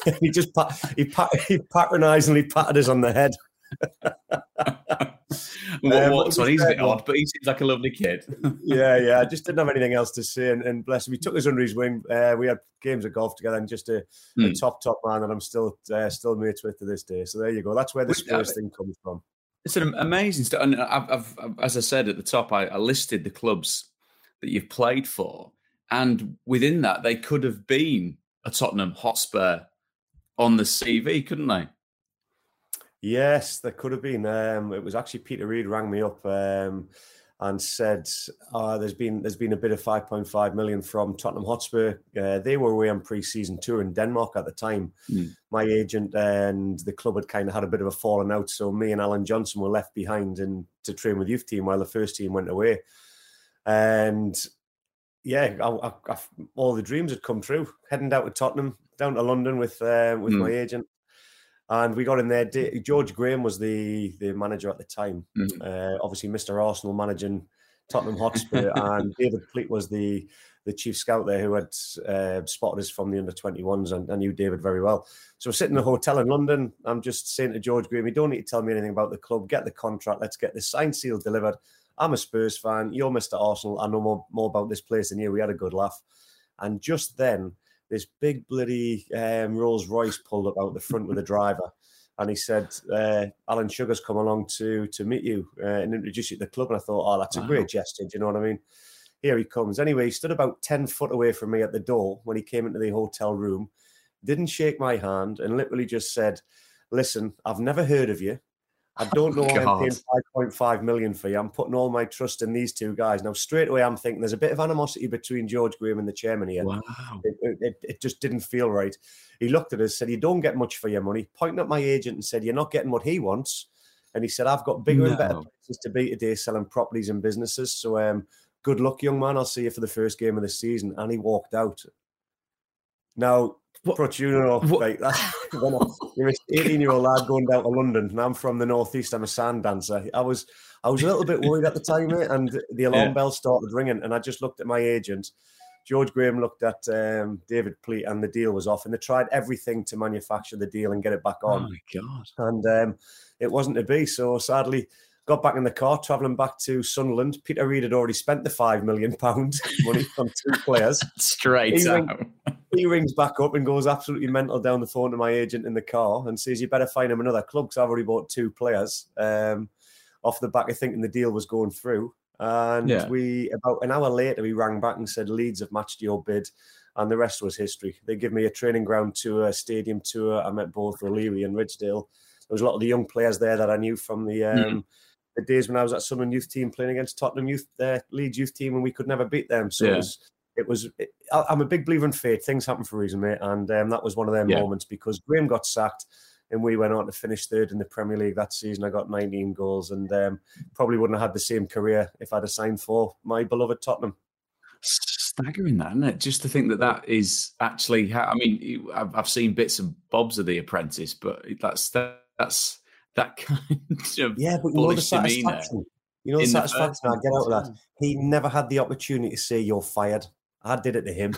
he patronisingly patted us on the head. He's a bit odd, but he seems like a lovely kid. yeah. I just didn't have anything else to say, and bless him. He took us under his wing. We had games of golf together, and just a top man that I'm still mates with to this day. So there you go. That's where the Spurs thing comes from. It's an amazing stuff. And I've, as I said at the top, I listed the clubs that you've played for, and within that, they could have been a Tottenham Hotspur on the CV, couldn't they? Yes, there could have been. It was actually Peter Reid rang me up and said, "There's been a bid of 5.5 million from Tottenham Hotspur. They were away on pre-season tour in Denmark at the time. My agent and the club had kind of had a bit of a falling out, so me and Alan Johnson were left behind to train with youth team while the first team went away. And yeah, all the dreams had come true. Heading down to Tottenham, down to London with my agent." And we got in there. George Graham was the manager at the time. Obviously, Mr. Arsenal managing Tottenham Hotspur. And David Pleat was the chief scout there who had spotted us from the under-21s and knew David very well. So we're sitting in a hotel in London. I'm just saying to George Graham, "You don't need to tell me anything about the club. Get the contract. Let's get this signed, sealed, delivered. I'm a Spurs fan. You're Mr. Arsenal. I know more about this place than you." We had a good laugh. And just then, this big bloody Rolls Royce pulled up out the front with a driver. And he said, "Alan Sugar's come along to meet you and introduce you to the club." And I thought, that's a great gesture. Do you know what I mean? Here he comes. Anyway, he stood about 10 foot away from me at the door when he came into the hotel room, didn't shake my hand, and literally just said, "Listen, I've never heard of you. I don't know why I'm paying 5.5 million for you. I'm putting all my trust in these two guys." Now, straight away, I'm thinking there's a bit of animosity between George Graham and the chairman here. Wow. It just didn't feel right. He looked at us, said, "You don't get much for your money," pointing at my agent and said, "You're not getting what he wants." And he said, "I've got bigger and better places to be today selling properties and businesses. So good luck, young man. I'll see you for the first game of the season." And he walked out. Now, Prutch, you know, like that. You're an 18-year-old lad going down to London, and I'm from the northeast. I'm a sand dancer. I was a little bit worried at the time, mate, and the alarm bell started ringing, and I just looked at my agent. George Graham looked at David Pleat, and the deal was off. And they tried everything to manufacture the deal and get it back on. Oh my God! And it wasn't to be. So sadly, got back in the car, travelling back to Sunderland. Peter Reid had already spent the £5 million money on two players. Straight out. He rings back up and goes absolutely mental down the phone to my agent in the car and says, "You better find him another club because I've already bought two players." Off the back of thinking the deal was going through. And about an hour later, he rang back and said, "Leeds have matched your bid." And the rest was history. They gave me a training ground tour, a stadium tour. I met both O'Leary and Ridgedale. There was a lot of the young players there that I knew from the days when I was at Sunderland youth team playing against Tottenham Leeds youth team, and we could never beat them. So I'm a big believer in fate. Things happen for a reason, mate. And that was one of them moments because Graham got sacked and we went on to finish third in the Premier League that season. I got 19 goals and probably wouldn't have had the same career if I'd have signed for my beloved Tottenham. Staggering, that, isn't it? Just to think that is actually how, I mean, I've seen bits and bobs of The Apprentice, but that's that kind of bullish demeanour. You know the satisfaction I get out of that? He never had the opportunity to say, "You're fired." I did it to him.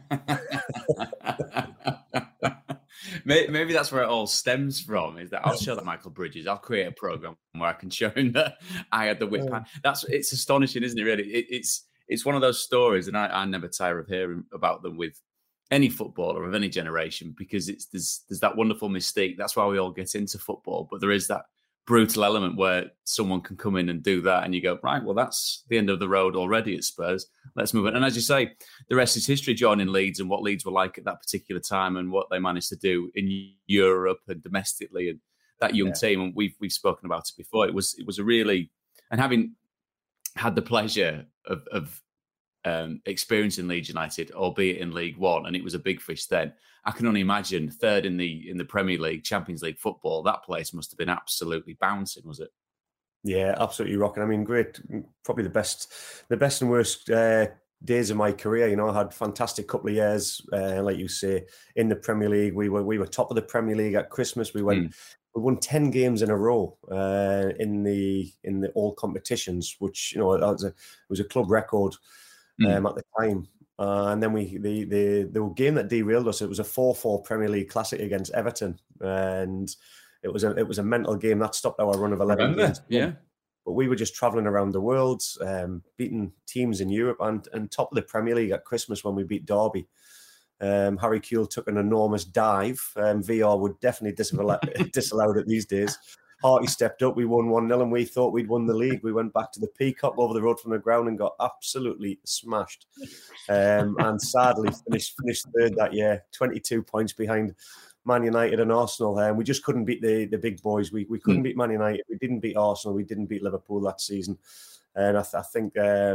Maybe that's where it all stems from, is that I'll show that Michael Bridges. I'll create a programme where I can show him that I had the whip hand. It's astonishing, isn't it, really? It's one of those stories, and I never tire of hearing about them with any footballer of any generation, because there's that wonderful mystique. That's why we all get into football. But there is that brutal element where someone can come in and do that, and you go, right, well, that's the end of the road already at Spurs. Let's move on. And as you say, the rest is history, joining Leeds and what Leeds were like at that particular time and what they managed to do in Europe and domestically, and that young team. And we've spoken about it before. It was a really, and having had the pleasure of experiencing Leeds United, albeit in League One, and it was a big fish then. I can only imagine third in the Premier League, Champions League football. That place must have been absolutely bouncing, was it? Yeah, absolutely rocking. I mean, great, probably the best and worst days of my career. You know, I had a fantastic couple of years, like you say, in the Premier League. We were top of the Premier League at Christmas. We won 10 games in a row in the all competitions, which, you know, it was a club record at the time. And then the game that derailed us, it was a 4-4 Premier League classic against Everton, and it was a mental game that stopped our run of 11 games. Yeah. But we were just travelling around the world, beating teams in Europe and top of the Premier League at Christmas when we beat Derby. Harry Kewell took an enormous dive. VR would definitely disallow it these days. Harty stepped up. We won 1-0 and we thought we'd won the league. We went back to the Peacock over the road from the ground and got absolutely smashed. And sadly finished third that year, 22 points behind Man United and Arsenal. We just couldn't beat the big boys. We couldn't beat Man United. We didn't beat Arsenal. We didn't beat Liverpool that season. And I think,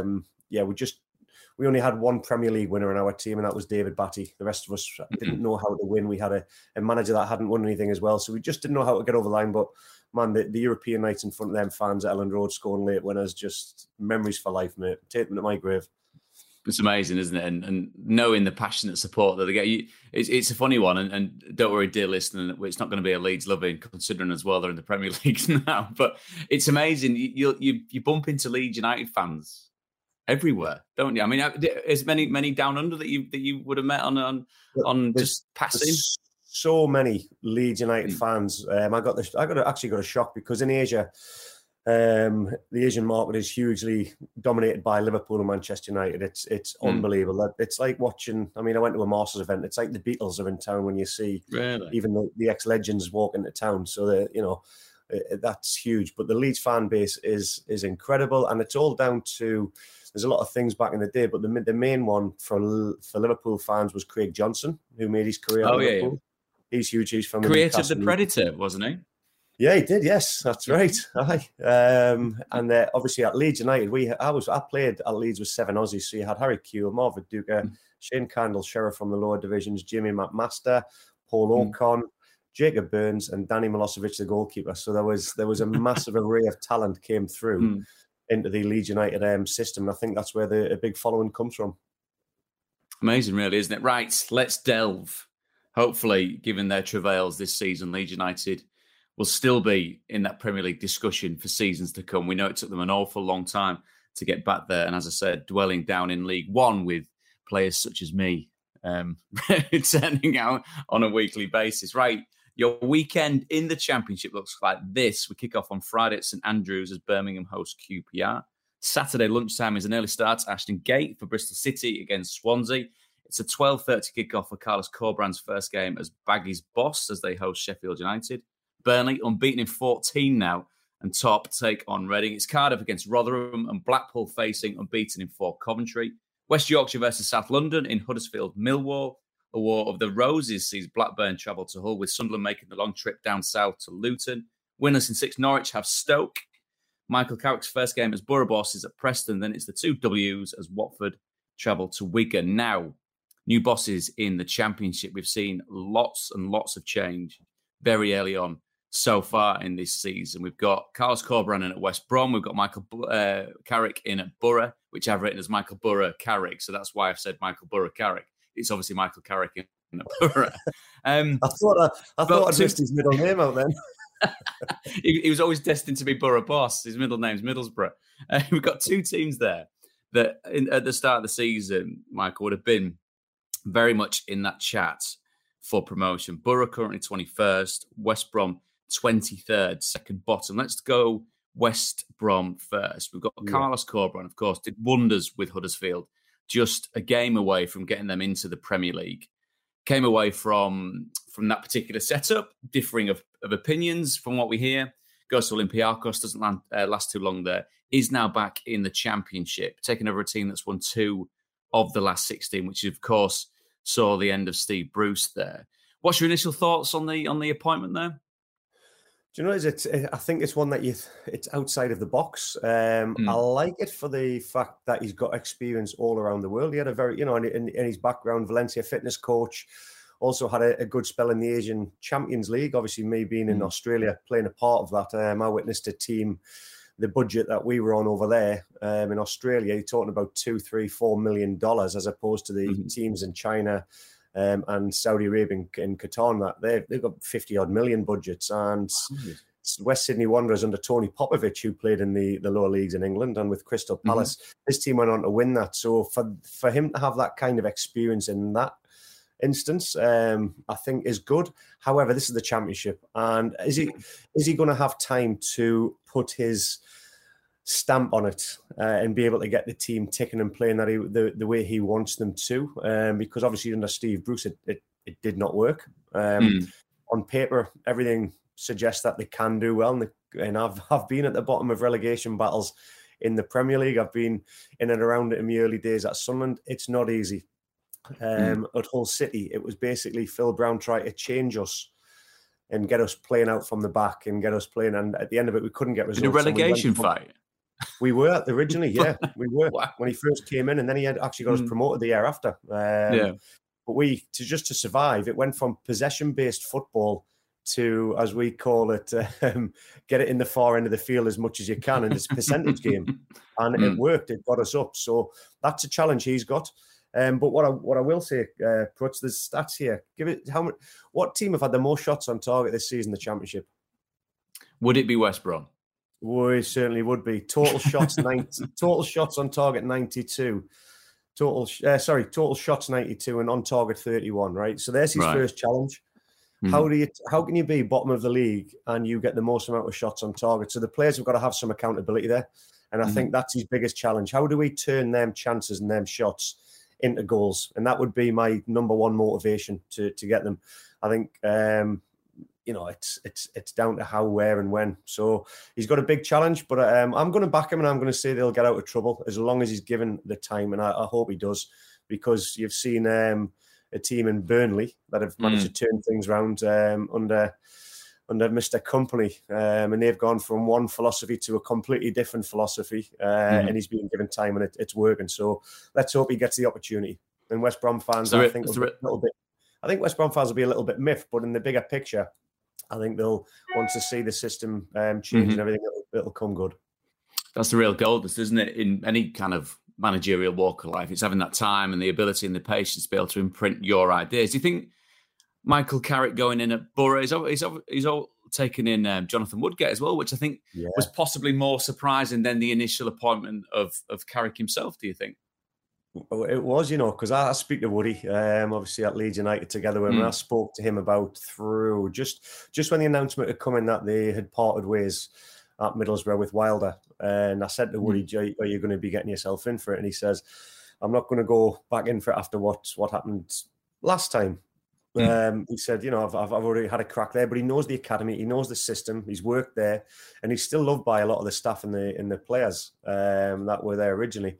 we only had one Premier League winner in our team, and that was David Batty. The rest of us didn't know how to win. We had a manager that hadn't won anything as well, so we just didn't know how to get over the line. But man, the European nights in front of them fans at Elland Road scoring late winners, just memories for life, mate. Take them to my grave. It's amazing, isn't it? And knowing the passionate support that they get. It's a funny one, and don't worry, dear listener, it's not going to be a Leeds loving, considering as well they're in the Premier League now. But it's amazing. You bump into Leeds United fans everywhere, don't you? I mean, as many down under that you would have met on just passing. So many Leeds United fans. I actually got a shock because in Asia, the Asian market is hugely dominated by Liverpool and Manchester United. It's unbelievable. It's like watching. I mean, I went to a Masters event. It's like the Beatles are in town when you see even the ex-legends walk into town. So that's huge. But the Leeds fan base is incredible, and it's all down to. There's a lot of things back in the day, but the main one for Liverpool fans was Craig Johnson, who made his career at Liverpool. Yeah. He's huge. He's from created the Predator, wasn't he? Yeah, he did. Yes, that's right. Aye. And obviously at Leeds United, I played at Leeds with 7 Aussies. So you had Harry Kewell, Marv Viduka, Shane Candle, Sheriff from the lower divisions, Jimmy McMaster, Paul Ocon, Jacob Burns, and Danny Milosevic, the goalkeeper. So there was a massive array of talent came through into the Leeds United system. And I think that's where a big following comes from. Amazing, really, isn't it? Right, let's delve. Hopefully, given their travails this season, Leeds United will still be in that Premier League discussion for seasons to come. We know it took them an awful long time to get back there. And as I said, dwelling down in League One with players such as me turning out on a weekly basis. Right, your weekend in the Championship looks like this. We kick off on Friday at St Andrews as Birmingham host QPR. Saturday lunchtime is an early start at Ashton Gate for Bristol City against Swansea. It's a 12:30 kickoff for Carlos Corberán's first game as Baggy's boss as they host Sheffield United. Burnley, unbeaten in 14 now, and top take on Reading. It's Cardiff against Rotherham and Blackpool facing unbeaten in 4 Coventry. West Yorkshire versus South London in Huddersfield Millwall. A War of the Roses sees Blackburn travel to Hull with Sunderland making the long trip down south to Luton. Winners in 6 Norwich have Stoke. Michael Carrick's first game as Borough boss is at Preston. Then it's the 2 Ws as Watford travel to Wigan. Now, new bosses in the Championship. We've seen lots and lots of change very early on so far in this season. We've got Carlos Corberán in at West Brom. We've got Michael Carrick in at Borough, which I've written as Michael Borough Carrick. So that's why I've said Michael Borough Carrick. It's obviously Michael Carrick in at Borough. I thought I'd missed his middle name out then. He was always destined to be Borough boss. His middle name's Middlesbrough. We've got 2 teams there that at the start of the season, Michael, would have been very much in that chat for promotion. Borough currently 21st, West Brom 23rd, second bottom. Let's go West Brom first. We've got Carlos Corberán, of course, did wonders with Huddersfield, just a game away from getting them into the Premier League. Came away from that particular setup, differing of opinions from what we hear. Goes to Olympiacos, doesn't last too long there. Is now back in the Championship, taking over a team that's won 2 of the last 16, which of course saw the end of Steve Bruce there. What's your initial thoughts on the appointment there? Do you know, I think it's one that it's outside of the box. I like it for the fact that he's got experience all around the world. He had a very, in his background, Valencia fitness coach, also had a good spell in the Asian Champions League. Obviously, me being in Australia, playing a part of that, I witnessed a team the budget that we were on over there in Australia, you're talking about $2-4 million as opposed to the teams in China and Saudi Arabia and Qatar. That they've got 50 odd million budgets, and West Sydney Wanderers under Tony Popovich, who played in the lower leagues in England and with Crystal Palace, his team went on to win that. So for him to have that kind of experience in that instance, I think is good. However, this is the Championship, and is he going to have time to put his stamp on it and be able to get the team ticking and playing the way he wants them to? Because obviously under Steve Bruce, it did not work. On paper, everything suggests that they can do well, and I've been at the bottom of relegation battles in the Premier League. I've been in and around it in my early days at Sunderland. It's not easy. At Hull City, it was basically Phil Brown trying to change us and get us playing out from the back and get us playing, and at the end of it, we couldn't get results. In a relegation fight? We were originally, yeah, we were Wow. when he first came in, and then he had actually got us promoted the year after. But just to survive, it went from possession-based football to, as we call it, get it in the far end of the field as much as you can, and it's a percentage game, and it worked. It got us up, so that's a challenge he's got. But what I will say, Prutz, there's stats here. What team have had the most shots on target this season, the Championship? Would it be West Brom? We certainly would be. Total shots 90, total shots on target 92. Total shots 92 and on target 31. Right, so there's his first challenge. How can you be bottom of the league and you get the most amount of shots on target? So the players have got to have some accountability there, and I think that's his biggest challenge. How do we turn them chances and them shots into goals? And that would be my number one motivation to get them. I think it's down to how, where, and when. So he's got a big challenge, but I'm going to back him, and I'm going to say they'll get out of trouble as long as he's given the time, and I hope he does, because you've seen a team in Burnley that have managed to turn things around under Mr. Company, and they've gone from one philosophy to a completely different philosophy, and he's been given time, and it's working. So let's hope he gets the opportunity. And West Brom fans, I think West Brom fans will be a little bit miffed, but in the bigger picture, I think they'll, once they see the system change and everything, it'll come good. That's the real goal, isn't it? In any kind of managerial walk of life, it's having that time and the ability and the patience to be able to imprint your ideas. Do you think Michael Carrick going in at Borough, he's all taken in Jonathan Woodgate as well, which I think was possibly more surprising than the initial appointment of Carrick himself, do you think? It was, because I speak to Woody, obviously at Leeds United together, when I spoke to him about through just when the announcement had come in that they had parted ways at Middlesbrough with Wilder. And I said to Woody, are you going to be getting yourself in for it? And he says, I'm not going to go back in for it after what happened last time. He said, I've already had a crack there, but he knows the academy, he knows the system, he's worked there, and he's still loved by a lot of the staff and the players that were there originally.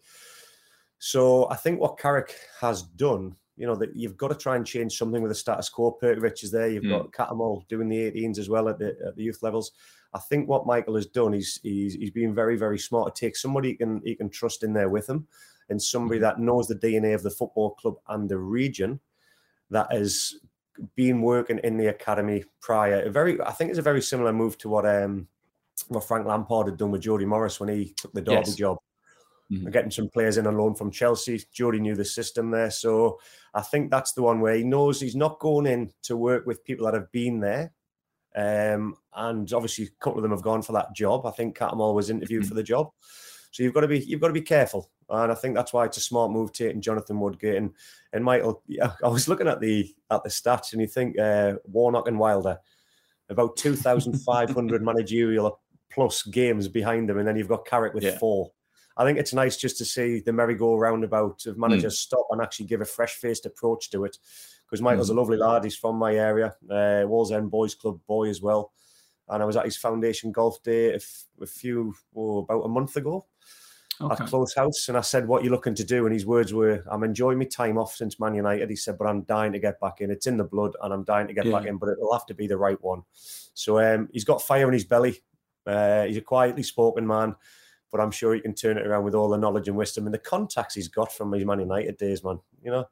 So I think what Carrick has done, that you've got to try and change something with the status quo. Perkovic is there, you've got Catamol doing the 18s as well at the youth levels. I think what Michael has done, he's been very, very smart to take somebody he can trust in there with him, and somebody that knows the DNA of the football club and the region, that has been working in the academy prior. I think it's a very similar move to what Frank Lampard had done with Jody Morris when he took the Derby job. Getting some players in on loan from Chelsea. Jody knew the system there. So I think that's the one where he knows he's not going in to work with people that have been there. And obviously a couple of them have gone for that job. I think Catamol was interviewed for the job. So you've got to be careful. And I think that's why it's a smart move taking Jonathan Woodgate and Michael. Yeah, I was looking at the stats, and you think Warnock and Wilder, about 2,500 managerial plus games behind them, and then you've got Carrick with 4. I think it's nice just to see the merry-go-round about of managers stop and actually give a fresh-faced approach to it. Because Michael's a lovely lad. He's from my area, Wallsend Boys Club boy as well. And I was at his foundation golf day about a month ago at Close House. And I said, what are you looking to do? And his words were, I'm enjoying my time off since Man United. He said, but I'm dying to get back in. It's in the blood and I'm dying to get back in, but it'll have to be the right one. So he's got fire in his belly. He's a quietly spoken man, but I'm sure he can turn it around with all the knowledge and wisdom and the contacts he's got from his Man United days, man.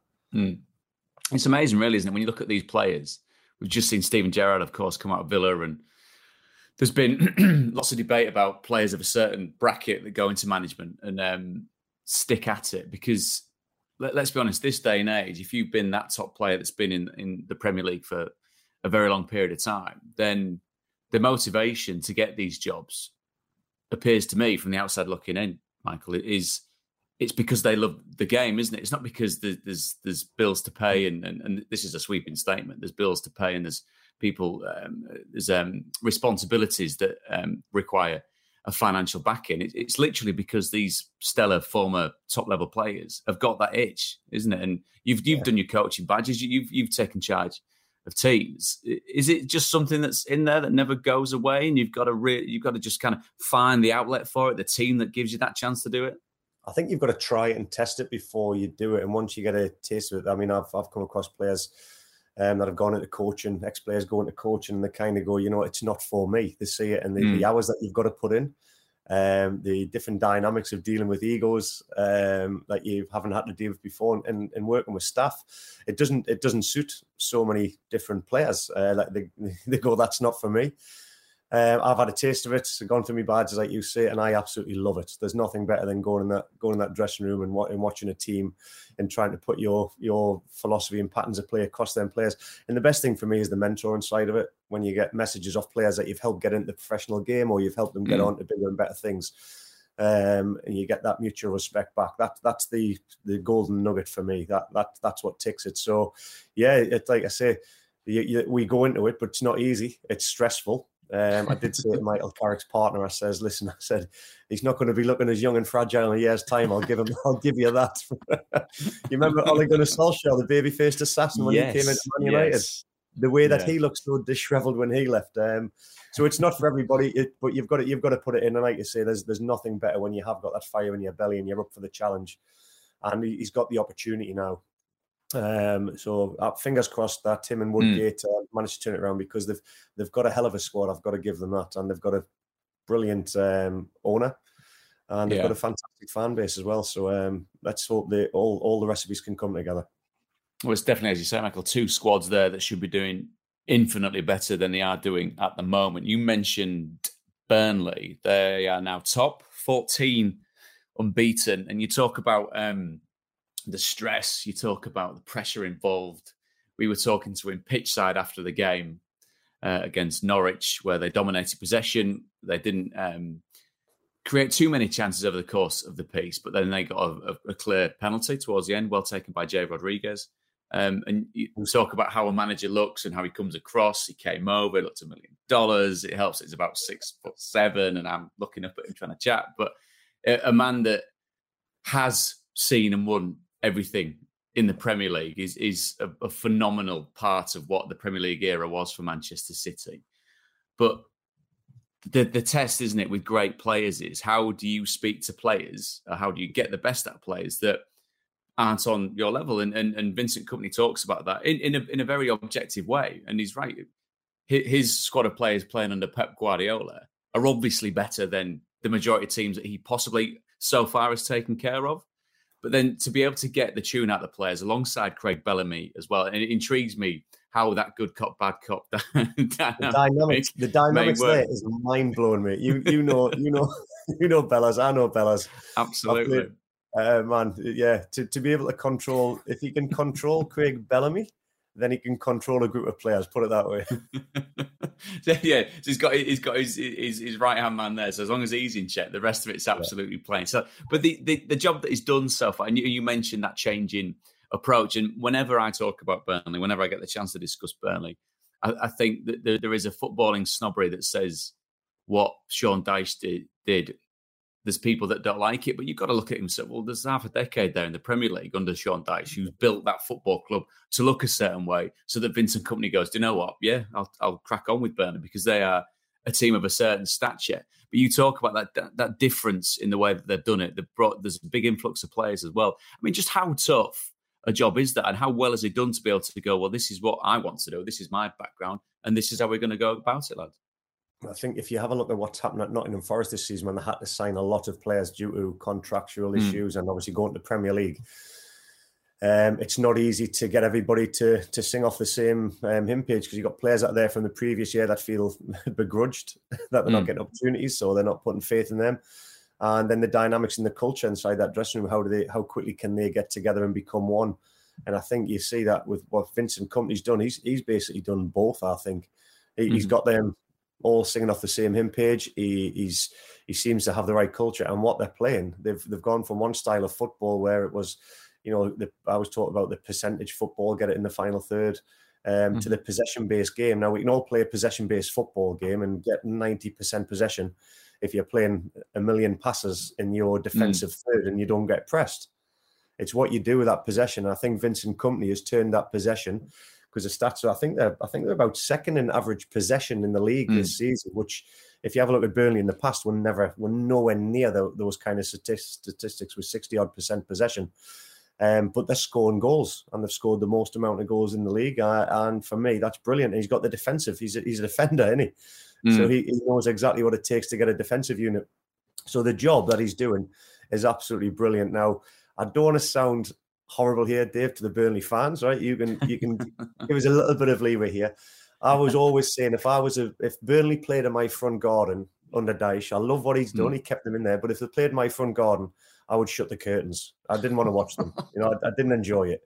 It's amazing, really, isn't it? When you look at these players, we've just seen Steven Gerrard, of course, come out of Villa, and there's been lots of debate about players of a certain bracket that go into management and stick at it, because let's be honest, this day and age, if you've been that top player that's been in the Premier League for a very long period of time, then the motivation to get these jobs appears to me, from the outside looking in, Michael, it's because they love the game, isn't it? It's not because there's bills to pay, and this is a sweeping statement. There's bills to pay, and there's people, there's responsibilities that require a financial backing. It's literally because these stellar former top level players have got that itch, isn't it? And you've done your coaching badges. You've taken charge of teams. Is it just something that's in there that never goes away, and you've got to just kind of find the outlet for it, the team that gives you that chance to do it? I think you've got to try it and test it before you do it. And once you get a taste of it, I mean, I've come across players that have gone into coaching, ex-players go into coaching, and they kind of go, it's not for me. They see it, and the hours that you've got to put in, the different dynamics of dealing with egos that you haven't had to deal with before, and working with staff, it doesn't suit so many different players. Like they go, that's not for me. I've had a taste of it, gone through my badges, like you say, and I absolutely love it. There's nothing better than going in that dressing room and watching a team and trying to put your philosophy and patterns of play across them players. And the best thing for me is the mentoring side of it. When you get messages off players that you've helped get into the professional game, or you've helped them get on to bigger and better things, and you get that mutual respect back. That's the golden nugget for me. That's what ticks it. So, yeah, it's like I say, we go into it, but it's not easy. It's stressful. I did say to Michael Carrick's partner, I said, he's not going to be looking as young and fragile in a year's time. I'll give you that. You remember Ole Gunnar Solskjaer, the baby-faced assassin, when he came into Man United? Yes. The way that he looked so disheveled when he left. So it's not for everybody, but you've got to put it in. And like you say, there's nothing better when you have got that fire in your belly and you're up for the challenge. And he's got the opportunity now. So fingers crossed that Tim and Woodgate managed to turn it around, because they've got a hell of a squad. I've got to give them that, and they've got a brilliant owner, and they've got a fantastic fan base as well. So let's hope all the recipes can come together. Well, it's definitely, as you say, Michael, two squads there that should be doing infinitely better than they are doing at the moment. You mentioned Burnley; they are now top 14, unbeaten, and you talk about the stress, you talk about the pressure involved. We were talking to him pitch side after the game against Norwich, where they dominated possession. They didn't create too many chances over the course of the piece, but then they got a clear penalty towards the end, well taken by Jay Rodriguez. And you talk about how a manager looks and how he comes across. He came over, it looked $1 million. It helps. It's about 6'7", and I'm looking up at him trying to chat. But a man that has seen and won everything in the Premier League is a phenomenal part of what the Premier League era was for Manchester City. But the test, isn't it, with great players is, how do you speak to players, or how do you get the best out of players that aren't on your level? And Vincent Kompany talks about that in a very objective way. And he's right. His squad of players playing under Pep Guardiola are obviously better than the majority of teams that he possibly so far has taken care of. But then to be able to get the tune out of the players alongside Craig Bellamy as well, and it intrigues me how that good cop, bad cop the dynamics there is mind blowing, mate. You know Bellas, I know Bellas. Absolutely, man. Yeah, to be able to control, if he can control Craig Bellamy, then he can control a group of players. Put it that way. Yeah, so he's got his right hand man there. So as long as he's in check, the rest of it's absolutely plain. So, but the job that he's done so far, and you mentioned that change in approach. And whenever I talk about Burnley, whenever I get the chance to discuss Burnley, I think that there is a footballing snobbery that says what Sean Dyche did. There's people that don't like it, but you've got to look at him and say, well, there's half a decade there in the Premier League under Sean Dyche who's built that football club to look a certain way, so that Vincent Kompany goes, do you know what? Yeah, I'll crack on with Burnley because they are a team of a certain stature. But you talk about that difference in the way that they've done it. There's a big influx of players as well. I mean, just how tough a job is that, and how well has he done to be able to go, well, this is what I want to do. This is my background, and this is how we're going to go about it, lads. I think if you have a look at what's happened at Nottingham Forest this season, when they had to sign a lot of players due to contractual issues and obviously going to the Premier League, it's not easy to get everybody to sing off the same hymn page, because you've got players out there from the previous year that feel begrudged that they're not getting opportunities, so they're not putting faith in them. And then the dynamics in the culture inside that dressing room, how quickly can they get together and become one? And I think you see that with what Vincent Kompany's done. He's basically done both, I think. He's got them all singing off the same hymn page. He seems to have the right culture, and what they're playing, they've gone from one style of football where it was, I was talking about the percentage football, get it in the final third, to the possession-based game. Now, we can all play a possession-based football game and get 90% possession if you're playing a million passes in your defensive third and you don't get pressed. It's what you do with that possession. I think Vincent Kompany has turned that possession, because the stats are, I think they're about second in average possession in the league this season, which, if you have a look at Burnley in the past, were nowhere near those kind of statistics with 60-odd% possession. But they're scoring goals, and they've scored the most amount of goals in the league. And for me, that's brilliant. And he's got the defensive. He's a defender, isn't he? So he knows exactly what it takes to get a defensive unit. So the job that he's doing is absolutely brilliant. Now, I don't want to sound horrible here, Dave, to the Burnley fans, right? You can give us a little bit of leeway here. I was always saying, if Burnley played in my front garden under Dyche, I love what he's done. He kept them in there. But if they played in my front garden, I would shut the curtains. I didn't want to watch them. I didn't enjoy it.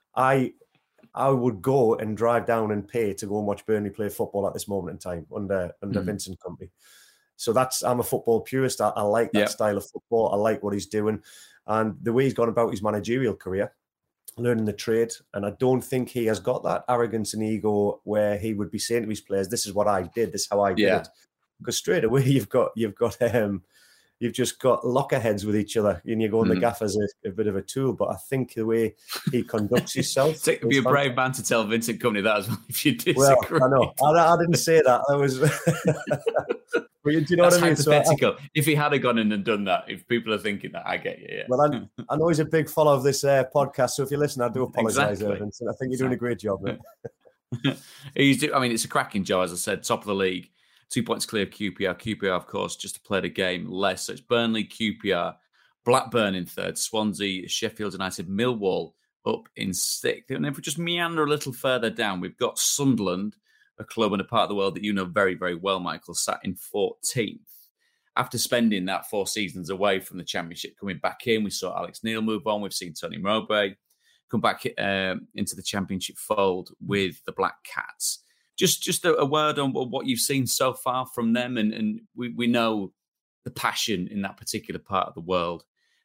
I would go and drive down and pay to go and watch Burnley play football at this moment in time under Vincent Kompany. So I'm a football purist. I like that style of football. I like what he's doing. And the way he's gone about his managerial career, learning the trade. And I don't think he has got that arrogance and ego where he would be saying to his players, this is what I did, this is how I did it. Because straight away you've just got lockerheads with each other, and you go on the gaff as a bit of a tool. But I think the way he conducts himself... It'd be a brave man to tell Vincent Kompany that as well, if you disagree. Well, I know. I didn't say that. I was... But do you know That's what I mean? hypothetical. If he had gone in and done that, if people are thinking that, I get you. Yeah. Well, I know he's a big follower of this podcast, so if you listen, I do apologise, Vincent. I think you're doing a great job, mate. It's a cracking job, as I said, top of the league. 2 points clear of QPR. QPR, of course, just played a game less. So it's Burnley, QPR, Blackburn in third, Swansea, Sheffield United, Millwall up in sixth. And if we just meander a little further down, we've got Sunderland, a club and a part of the world that you know very, very well, Michael, sat in 14th. After spending that 4 seasons away from the Championship, coming back in, we saw Alex Neil move on. We've seen Tony Mowbray come back into the Championship fold with the Black Cats. Just a word on what you've seen so far from them, and we know the passion in that particular part of the world.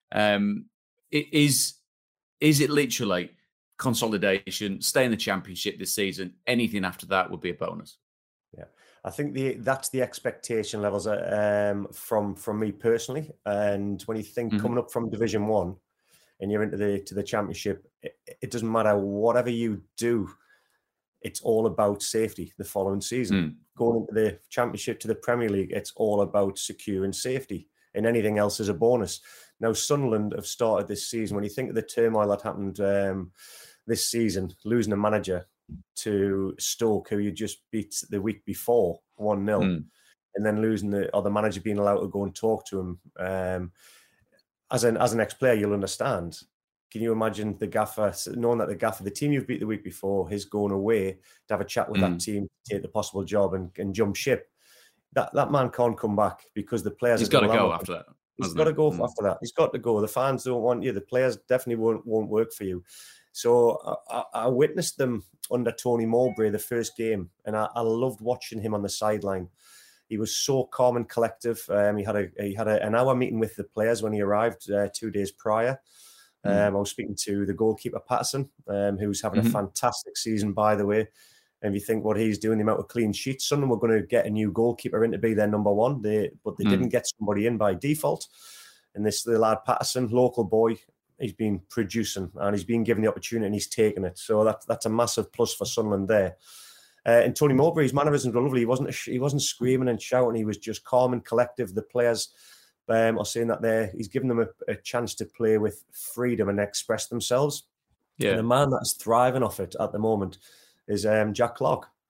Is it literally consolidation, stay in the Championship this season? Anything after that would be a bonus. Yeah, I think that's the expectation levels from me personally. And when you think coming up from Division 1 and you're into the Championship, it doesn't matter whatever you do. It's all about safety the following season. Going into the Championship to the Premier League, it's all about securing safety, and anything else is a bonus. Now, Sunderland have started this season. When you think of the turmoil that happened this season, losing a manager to Stoke, who you just beat the week before 1-0, and then losing the manager being allowed to go and talk to him. As an ex-player, you'll understand. Can you imagine the gaffer, knowing that the team you've beat the week before is going away to have a chat with that team, take the possible job and jump ship? That man can't come back because the players... He's got to go after that. He's got to go after that. He's got to go. The fans don't want you. The players definitely won't work for you. So I witnessed them under Tony Mowbray the first game, and I loved watching him on the sideline. He was so calm and collective. He had an hour meeting with the players when he arrived 2 days prior. I was speaking to the goalkeeper, Patterson, who's having a fantastic season, by the way. And if you think what he's doing, the amount of clean sheets, Sunderland were going to get a new goalkeeper in to be their number one, but they didn't get somebody in by default. And the lad Patterson, local boy, he's been producing and he's been given the opportunity and he's taken it. So that's a massive plus for Sunderland there. And Tony Mowbray's mannerisms were lovely. He wasn't screaming and shouting. He was just calm and collective. The players are saying that there. He's given them a chance to play with freedom and express themselves. Yeah. And the man that's thriving off it at the moment is Jack Clark.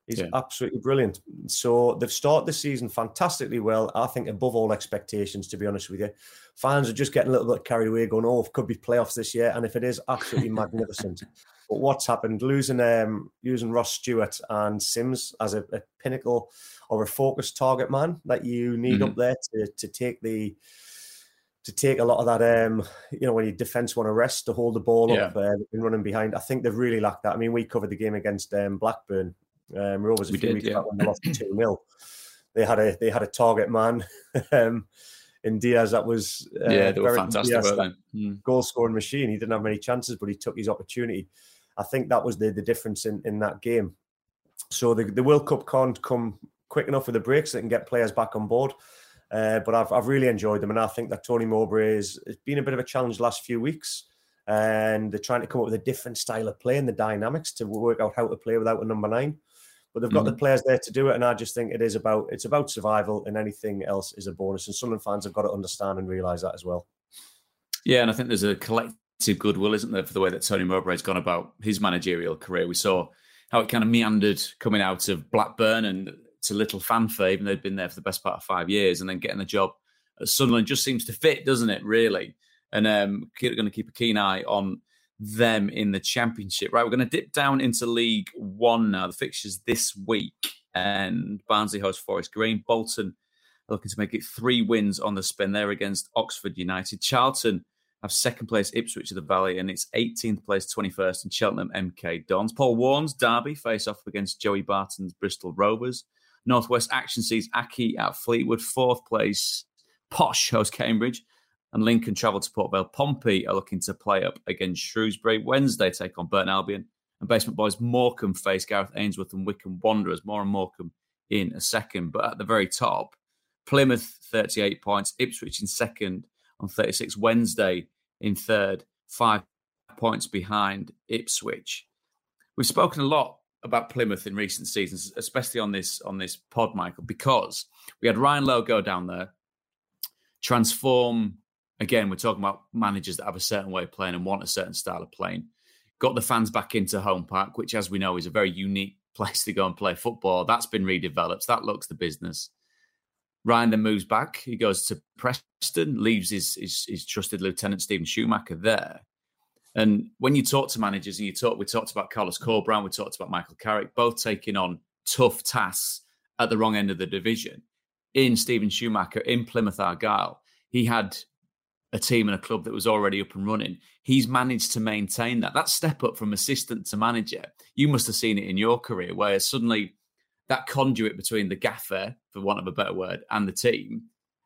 He's absolutely brilliant. So they've started the season fantastically well. I think above all expectations, to be honest with you. Fans are just getting a little bit carried away, going, "Oh, it could be playoffs this year." And if it is, absolutely magnificent. But what's happened? Losing Ross Stewart and Sims as a pinnacle or a focused target man that you need up there to take a lot of that, when your defence want to rest, to hold the ball up and running behind. I think they've really lacked that. I mean, we covered the game against Blackburn Rovers a few weeks back when they lost 2-0. They had a target man in Diaz that was they were fantastic, weren't they? Goal scoring machine. He didn't have many chances, but he took his opportunity. I think that was the difference in that game. So the World Cup can't come quick enough with the breaks. They can get players back on board. But I've really enjoyed them, and I think that Tony Mowbray it's been a bit of a challenge the last few weeks, and they're trying to come up with a different style of play and the dynamics to work out how to play without a number 9. But they've got the players there to do it, and I just think it's about survival, and anything else is a bonus. And Sunderland fans have got to understand and realise that as well. Yeah, and I think there's a collective goodwill, isn't there, for the way that Tony Mowbray's gone about his managerial career. We saw how it kind of meandered coming out of Blackburn and to little fanfare, even though they'd been there for the best part of 5 years, and then getting the job at Sunderland just seems to fit, doesn't it, really? And going to keep a keen eye on them in the Championship. Right, we're going to dip down into League One now. The fixtures this week, and Barnsley host Forest Green. Bolton are looking to make it 3 wins on the spin. They're against Oxford United. Charlton have second place Ipswich of the Valley, and it's 18th place 21st in Cheltenham MK Dons. Paul Warne's Derby face off against Joey Barton's Bristol Rovers. Northwest Action sees Aki at Fleetwood. 4th place Posh host Cambridge, and Lincoln travel to Port Vale. Pompey are looking to play up against Shrewsbury. Wednesday take on Burton Albion, and Basement Boys Morecambe face Gareth Ainsworth and Wycombe Wanderers. More on Morecambe in a second. But at the very top, Plymouth 38 points, Ipswich in second on 36. Wednesday in third, 5 points behind Ipswich. We've spoken a lot about Plymouth in recent seasons, especially on this pod, Michael, because we had Ryan Lowe go down there, transform. Again, we're talking about managers that have a certain way of playing and want a certain style of playing. Got the fans back into Home Park, which, as we know, is a very unique place to go and play football. That's been redeveloped. That looks the business. Ryan then moves back. He goes to Preston, leaves his trusted lieutenant, Stephen Schumacher, there. And when you talk to managers, and we talked about Carlos Corberán, we talked about Michael Carrick, both taking on tough tasks at the wrong end of the division. In Stephen Schumacher, in Plymouth Argyle, he had a team and a club that was already up and running. He's managed to maintain that. That step up from assistant to manager, you must have seen it in your career, where suddenly that conduit between the gaffer, for want of a better word, and the team,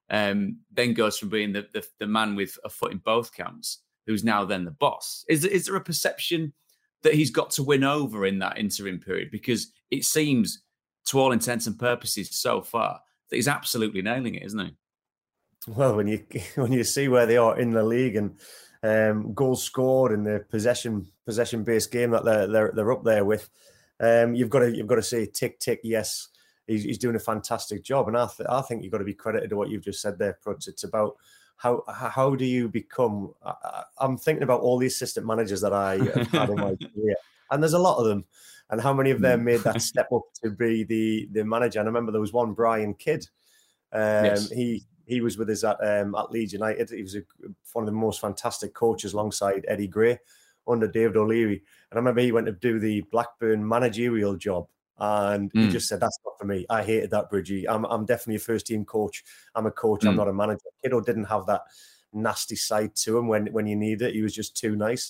then goes from being the man with a foot in both camps, who's now then the boss. Is there a perception that he's got to win over in that interim period? Because it seems, to all intents and purposes so far, that he's absolutely nailing it, isn't he? Well, when you see where they are in the league and goals scored in the possession based game that they're up there with, you've got to say tick tick. Yes, he's doing a fantastic job, and I think you've got to be credited to what you've just said there, Prutz. It's about how do you become? I'm thinking about all the assistant managers that I have had in my career, and there's a lot of them. And how many of them made that step up to be the manager? And I remember there was one, Brian Kidd. Yes. He was with us at Leeds United. He was one of the most fantastic coaches alongside Eddie Gray under David O'Leary. And I remember he went to do the Blackburn managerial job, and he just said, "That's not for me. I hated that, Bridgie. I'm definitely a first team coach. I'm a coach. I'm not a manager." Kiddo didn't have that nasty side to him when you need it. He was just too nice.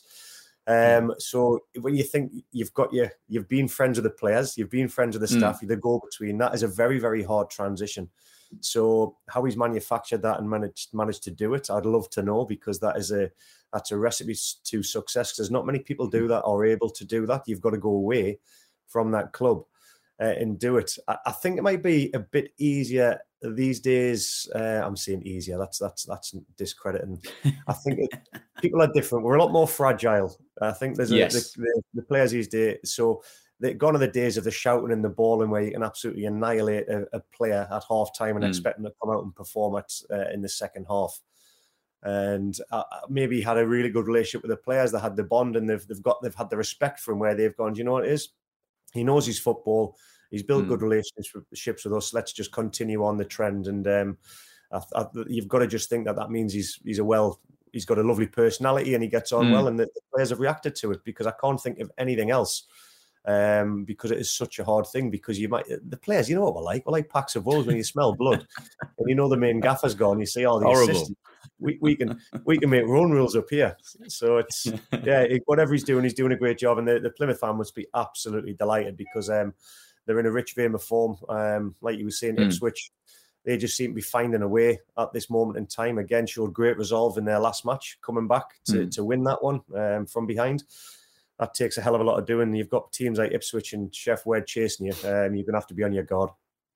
So when you think you've been friends with the players, you've been friends with the staff, you're the go-between, that is a very, very hard transition. So how he's manufactured that and managed to do it, I'd love to know, because that's a recipe to success. There's not many people do that or able to do that. You've got to go away from that club and do it. I think it might be a bit easier these days. I'm saying easier. That's discrediting. I think people are different. We're a lot more fragile. I think there's the players these days. So they're gone are the days of the shouting and the balling, where you can absolutely annihilate a player at half time and expect them to come out and perform in the second half. And maybe had a really good relationship with the players. They had the bond, and they've had the respect for him, where they've gone, do you know what it is? He knows his football. He's built good relationships with us. Let's just continue on the trend. And you've got to just think that means he's got a lovely personality and he gets on well, and the players have reacted to it, because I can't think of anything else. Because it is such a hard thing, because the players, you know what we're like packs of wolves when you smell blood and you know the main gaffer's gone, you see all the assistants. We can make our own rules up here. So it's whatever he's doing a great job, and the Plymouth fan must be absolutely delighted, because they're in a rich vein of form. Like you were saying, Ipswich, they just seem to be finding a way at this moment in time. Again, showed great resolve in their last match, coming back to win that one from behind. That takes a hell of a lot of doing. You've got teams like Ipswich and Sheff Wed chasing you. You're going to have to be on your guard.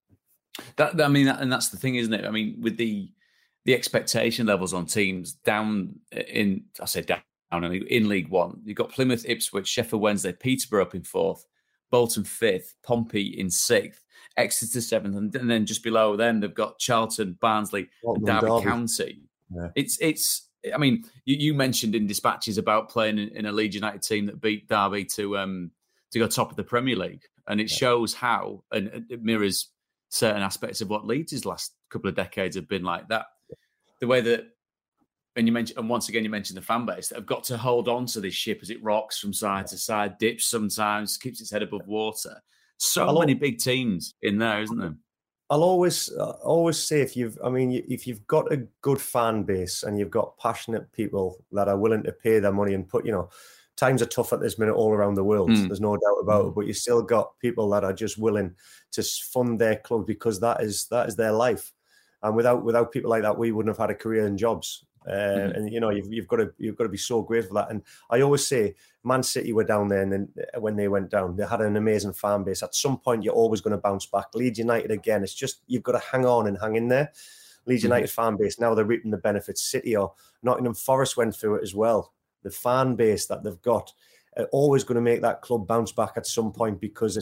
And that's the thing, isn't it? I mean, with the expectation levels on teams down in League One, you've got Plymouth, Ipswich, Sheffield Wednesday, Peterborough up in 4th, Bolton 5th, Pompey in 6th, Exeter 7th, and then just below them they've got Charlton, Barnsley, and Derby County. Yeah. It's. I mean, you mentioned in dispatches about playing in a Leeds United team that beat Derby to go top of the Premier League, and it shows how, and it mirrors certain aspects of what Leeds' last couple of decades have been like. That the way that, and once again you mentioned the fan base that have got to hold on to this ship as it rocks from side to side, dips sometimes, keeps its head above water. So many big teams in there, isn't there? I'll always say, if you've got a good fan base and you've got passionate people that are willing to pay their money and put, times are tough at this minute all around the world. There's no doubt about it. But you still got people that are just willing to fund their club, because that is their life. And without people like that, we wouldn't have had a career and jobs. And you've got to be so grateful for that. And I always say, Man City were down there, and then when they went down, they had an amazing fan base. At some point, you're always going to bounce back. Leeds United again, it's just you've got to hang on and hang in there. Leeds United fan base, now they're reaping the benefits. City or Nottingham Forest went through it as well. The fan base that they've got are always going to make that club bounce back at some point, because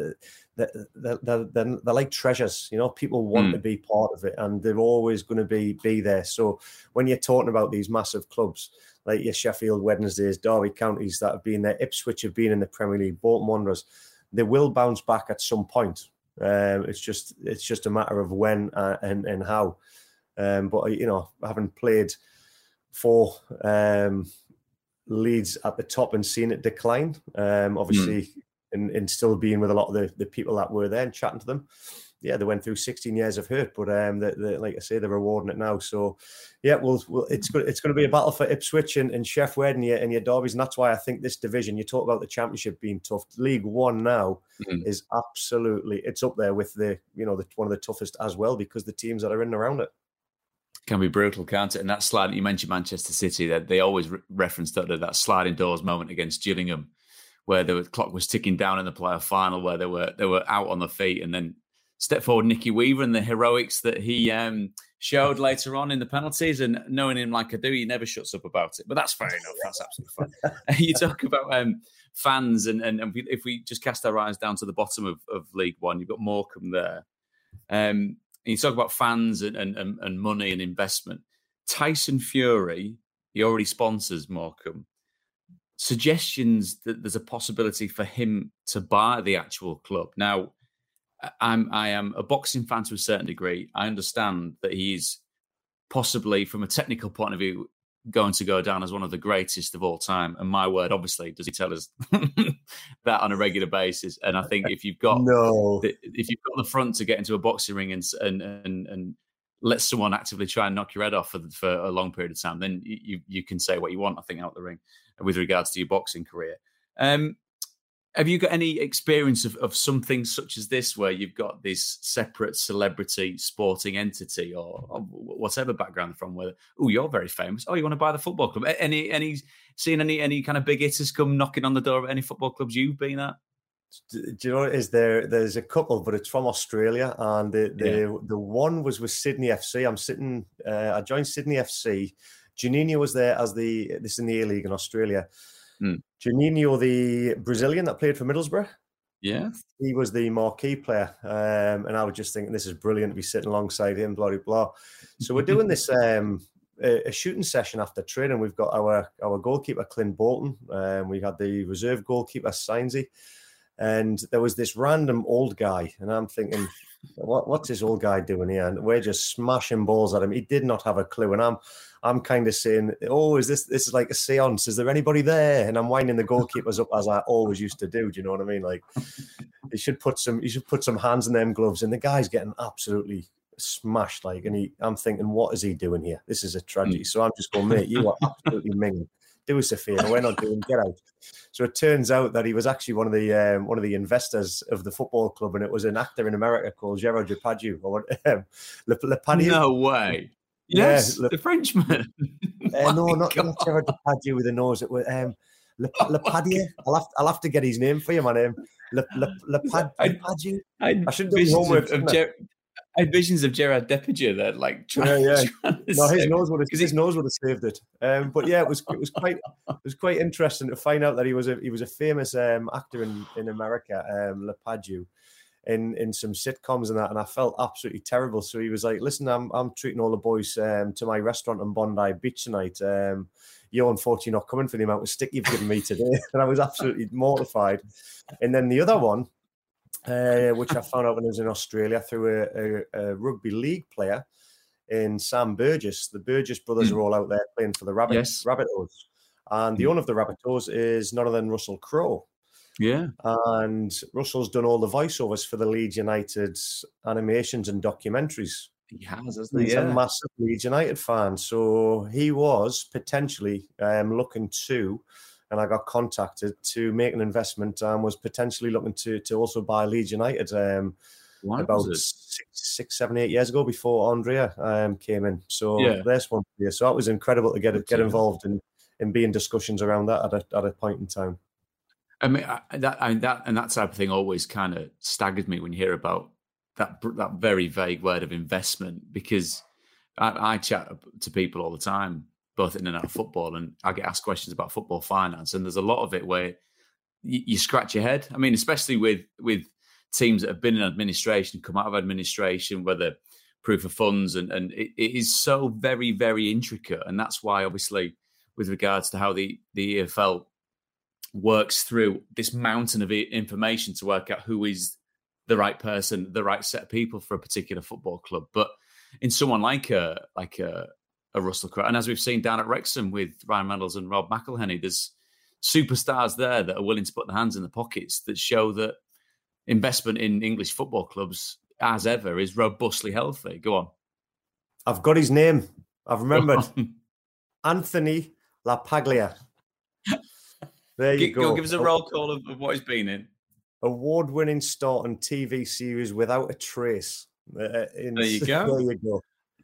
they're like treasures. People want to be part of it, and they're always going to be there. So when you're talking about these massive clubs like your Sheffield Wednesdays, Derby Counties that have been there, Ipswich have been in the Premier League, Bolton Wanderers, they will bounce back at some point. It's just a matter of when and how. But having played for Leeds at the top and seeing it decline, obviously, and still being with a lot of the people that were there and chatting to them. Yeah, they went through 16 years of hurt, but like I say, they're rewarding it now. So, yeah, it's going to be a battle for Ipswich and Sheff Wed and your derbies, and that's why I think this division. You talk about the Championship being tough. League One now is absolutely, it's up there with one of the toughest as well, because the teams that are in and around it. Can be brutal, can't it? And that slide, you mentioned Manchester City, that they always referenced that sliding doors moment against Gillingham, where the clock was ticking down in the playoff final, where they were out on the feet, and then step forward Nicky Weaver and the heroics that he showed later on in the penalties. And knowing him like I do, he never shuts up about it. But that's fair enough. That's absolutely fine. You talk about fans, and if we just cast our eyes down to the bottom of League One, you've got Morecambe there. And you talk about fans and money and investment. Tyson Fury, he already sponsors Morecambe. Suggestions that there's a possibility for him to buy the actual club. Now, I am a boxing fan to a certain degree. I understand that he's possibly, from a technical point of view, going to go down as one of the greatest of all time. And my word, obviously, does he tell us that on a regular basis? And I think if you've got the front to get into a boxing ring and let someone actively try and knock your head off for a long period of time, then you can say what you want, I think, out the ring with regards to your boxing career. Have you got any experience of something such as this, where you've got this separate celebrity sporting entity or whatever background from, where, you're very famous. You want to buy the football club? Seen any kind of big hitters come knocking on the door of any football clubs you've been at? Do you know what it is? There's a couple, but it's from Australia, and the one was with Sydney FC. I joined Sydney FC. Juninho was there this in the A-League in Australia. Juninho, the Brazilian that played for Middlesbrough, he was the marquee player, and I was just thinking, this is brilliant to be sitting alongside him, blah, blah, blah. So we're doing this a shooting session after training. We've got our goalkeeper, Clint Bolton, we had the reserve goalkeeper, Sainsy, And there was this random old guy, and I'm thinking, what's this old guy doing here? And we're just smashing balls at him. He did not have a clue. And I'm kind of saying, oh, is this is like a seance? Is there anybody there? And I'm winding the goalkeepers up as I always used to do. Do you know what I mean? Like, you should put some hands in them gloves. And the guy's getting absolutely smashed. Like, and I'm thinking, what is he doing here? This is a tragedy. So I'm just going, mate, you are absolutely minging. Do us a favour. We're not doing. Get out. So it turns out that he was actually one of the investors of the football club, and it was an actor in America called Gerard Depardieu. Depardieu. No way. Yes, the Frenchman. No, not Gerard Depardieu with a nose. It was Depardieu. I'll have to get his name for you, my name. Depardieu. I should do homework. I had visions of Gerard Depardieu there, like trying. No, his nose would have saved it. But yeah, it was quite interesting to find out that he was a famous actor in America, Depardieu, in some sitcoms and that. And I felt absolutely terrible. So he was like, "Listen, I'm treating all the boys to my restaurant on Bondi Beach tonight. You're unfortunately not coming for the amount of stick you've given me today." And I was absolutely mortified. And then the other one, which I found out when I was in Australia through a rugby league player in Sam Burgess. The Burgess brothers are all out there playing for the Rabbitohs. And the owner of the Rabbitohs is none other than Russell Crowe. Yeah. And Russell's done all the voiceovers for the Leeds United animations and documentaries. He has, hasn't he? He's a massive Leeds United fan. So he was potentially looking to, and I got contacted to make an investment and was potentially looking to also buy Leeds United about 6, 7, 8 years ago before Andrea came in. So there's one for you. So that was incredible to get involved in being discussions around that at a point in time. I mean, that type of thing always kind of staggers me when you hear about that very vague word of investment, because I chat to people all the time, both in and out of football, and I get asked questions about football finance, and there's a lot of it where you scratch your head. I mean, especially with teams that have been in administration, come out of administration, whether proof of funds, and it is so very, very intricate. And that's why, obviously, with regards to how the EFL works through this mountain of information to work out who is the right person, the right set of people for a particular football club. But in someone like a Russell Crowe, and as we've seen down at Wrexham with Ryan Reynolds and Rob McElhenney, there's superstars there that are willing to put their hands in the pockets that show that investment in English football clubs, as ever, is robustly healthy. Go on. I've got his name. I've remembered. Anthony LaPaglia. There you go. Give us a roll call of what he's been in. Award-winning start on TV series Without a Trace. There you go. There you go.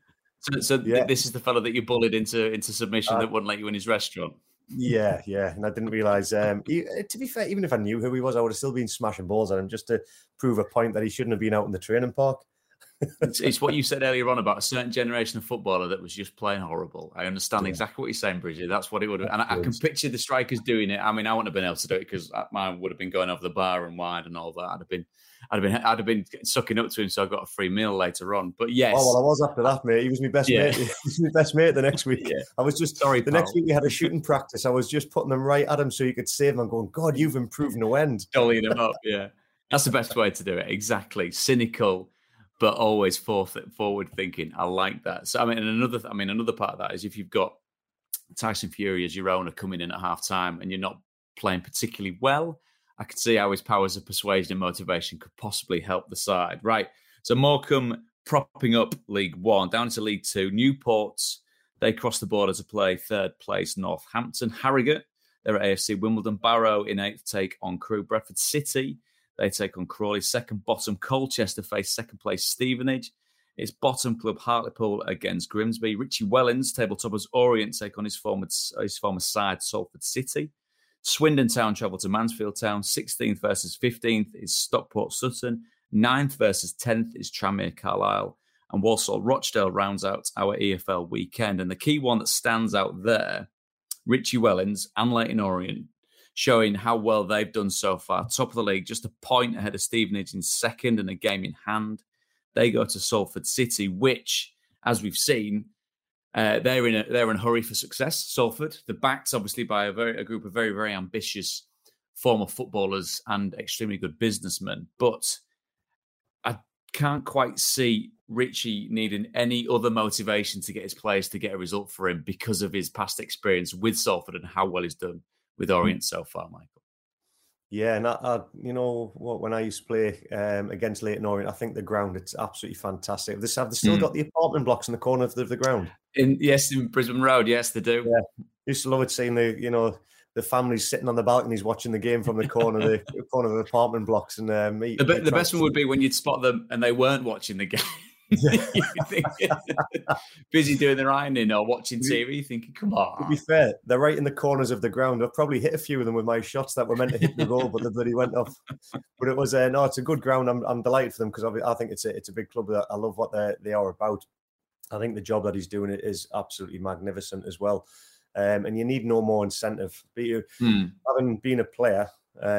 So this is the fellow that you bullied into submission that wouldn't let you in his restaurant. Yeah. And I didn't realise. To be fair, even if I knew who he was, I would have still been smashing balls at him just to prove a point that he shouldn't have been out in the training park. It's what you said earlier on about a certain generation of footballer that was just plain horrible. I understand exactly what you're saying, Bridget. That's what it would have. And I can picture the strikers doing it. I mean, I wouldn't have been able to do it because mine would have been going over the bar and wide and all that. I'd have been sucking up to him, so I got a free meal later on. But yes. Oh well, I was after that, mate. He was my best mate. He was my best mate the next week. Yeah. I was just the next week we had a shooting practice. I was just putting them right at him so you could save them and going, God, you've improved no end. Dollying them up, yeah. That's the best way to do it. Exactly. Cynical, but always forward thinking. I like that. So another part of that is if you've got Tyson Fury as your owner coming in at half time and you're not playing particularly well, I could see how his powers of persuasion and motivation could possibly help the side. Right. So Morecambe propping up League One, down to League Two. Newport, they cross the border to play third place Northampton. Harrogate, they're at AFC Wimbledon. Barrow in eighth take on Crewe. Bradford City, they take on Crawley. Second bottom, Colchester face second place Stevenage. It's bottom club Hartlepool against Grimsby. Richie Wellens, tabletoppers Orient, take on his former side Salford City. Swindon Town travel to Mansfield Town. 16th versus 15th is Stockport Sutton. 9th versus 10th is Tranmere Carlisle. And Walsall Rochdale rounds out our EFL weekend. And the key one that stands out there, Richie Wellens and Leyton Orient, showing how well they've done so far. Top of the league, just a point ahead of Stevenage in second and a game in hand. They go to Salford City, which, as we've seen, they're in a hurry for success. Salford, they're backed obviously by a group of very, very ambitious former footballers and extremely good businessmen. But I can't quite see Richie needing any other motivation to get his players to get a result for him because of his past experience with Salford and how well he's done with Orient so far, Michael. Yeah, and I you know what, when I used to play against Leyton Orient, I think the ground, it's absolutely fantastic. Have they still got the apartment blocks in the corner of the ground? Yes, in Brisbane Road, yes, they do. Yeah, used to love it seeing the families sitting on the balconies watching the game from the corner of the apartment blocks. And the best one would be when you'd spot them and they weren't watching the game. Busy doing their ironing or watching TV, thinking, come on. To be fair, they're right in the corners of the ground. I've probably hit a few of them with my shots that were meant to hit the goal, but the bloody went off. But it was no, it's a good ground. I'm delighted for them because I think it's a big club. That I love what they are about. I think the job that he's doing is absolutely magnificent as well. And you need no more incentive. Having been a player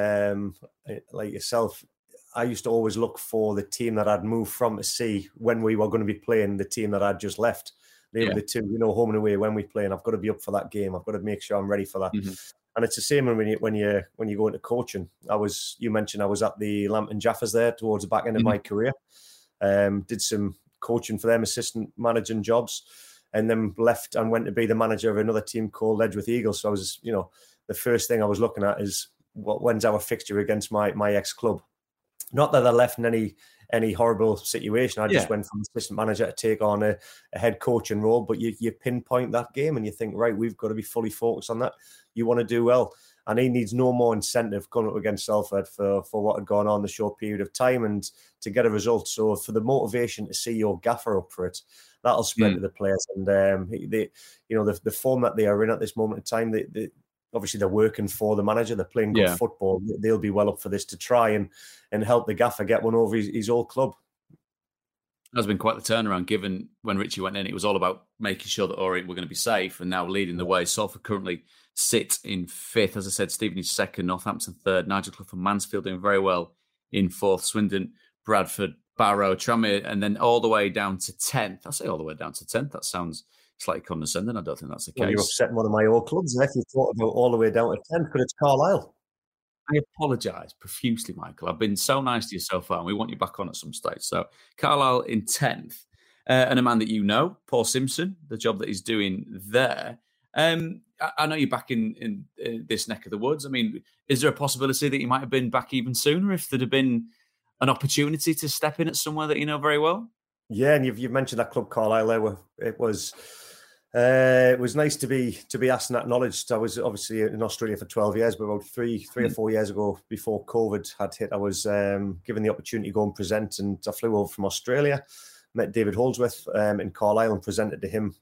like yourself, I used to always look for the team that I'd moved from to see when we were going to be playing the team that I'd just left. They were the two, home and away when we play, and I've got to be up for that game. I've got to make sure I'm ready for that. Mm-hmm. And it's the same when you go into coaching. You mentioned I was at the Lambton Jaffers there towards the back end of my career. Did some coaching for them, assistant managing jobs, and then left and went to be the manager of another team called Edgeworth Eagles. So I was, the first thing I was looking at is when's our fixture against my ex-club. Not that I left in any horrible situation. I just went from assistant manager to take on a head coaching role. But you pinpoint that game and you think, right, we've got to be fully focused on that. You want to do well. And he needs no more incentive going up against Salford for what had gone on the short period of time and to get a result. So for the motivation to see your gaffer up for it, that'll spread to the players. And the form that they are in at this moment in time, obviously they're working for the manager, they're playing good football. They'll be well up for this to try and help the gaffer get one over his old club. That's been quite the turnaround, given when Richie went in, it was all about making sure that Orient were going to be safe and now leading the way. Salford currently sit in 5th. As I said, Stevenage 2nd, Northampton 3rd, Nigel Clough and Mansfield doing very well in 4th, Swindon, Bradford, Barrow, Tranmere, and then all the way down to 10th. I say all the way down to 10th. That sounds slightly condescending. I don't think that's the case. Well, you're upsetting one of my old clubs if you thought about all the way down to 10th, but it's Carlisle. I apologise profusely, Michael. I've been so nice to you so far, and we want you back on at some stage. So, Carlisle in 10th. And a man that you know, Paul Simpson, the job that he's doing there. I know you're back in this neck of the woods. I mean, is there a possibility that you might have been back even sooner if there'd have been an opportunity to step in at somewhere that you know very well? Yeah, and you've mentioned that club, Carlisle, there. It was nice to be asked and acknowledged. I was obviously in Australia for 12 years, but about three or 4 years ago, before COVID had hit, I was given the opportunity to go and present, and I flew over from Australia, met David Holdsworth in Carlisle and presented to him.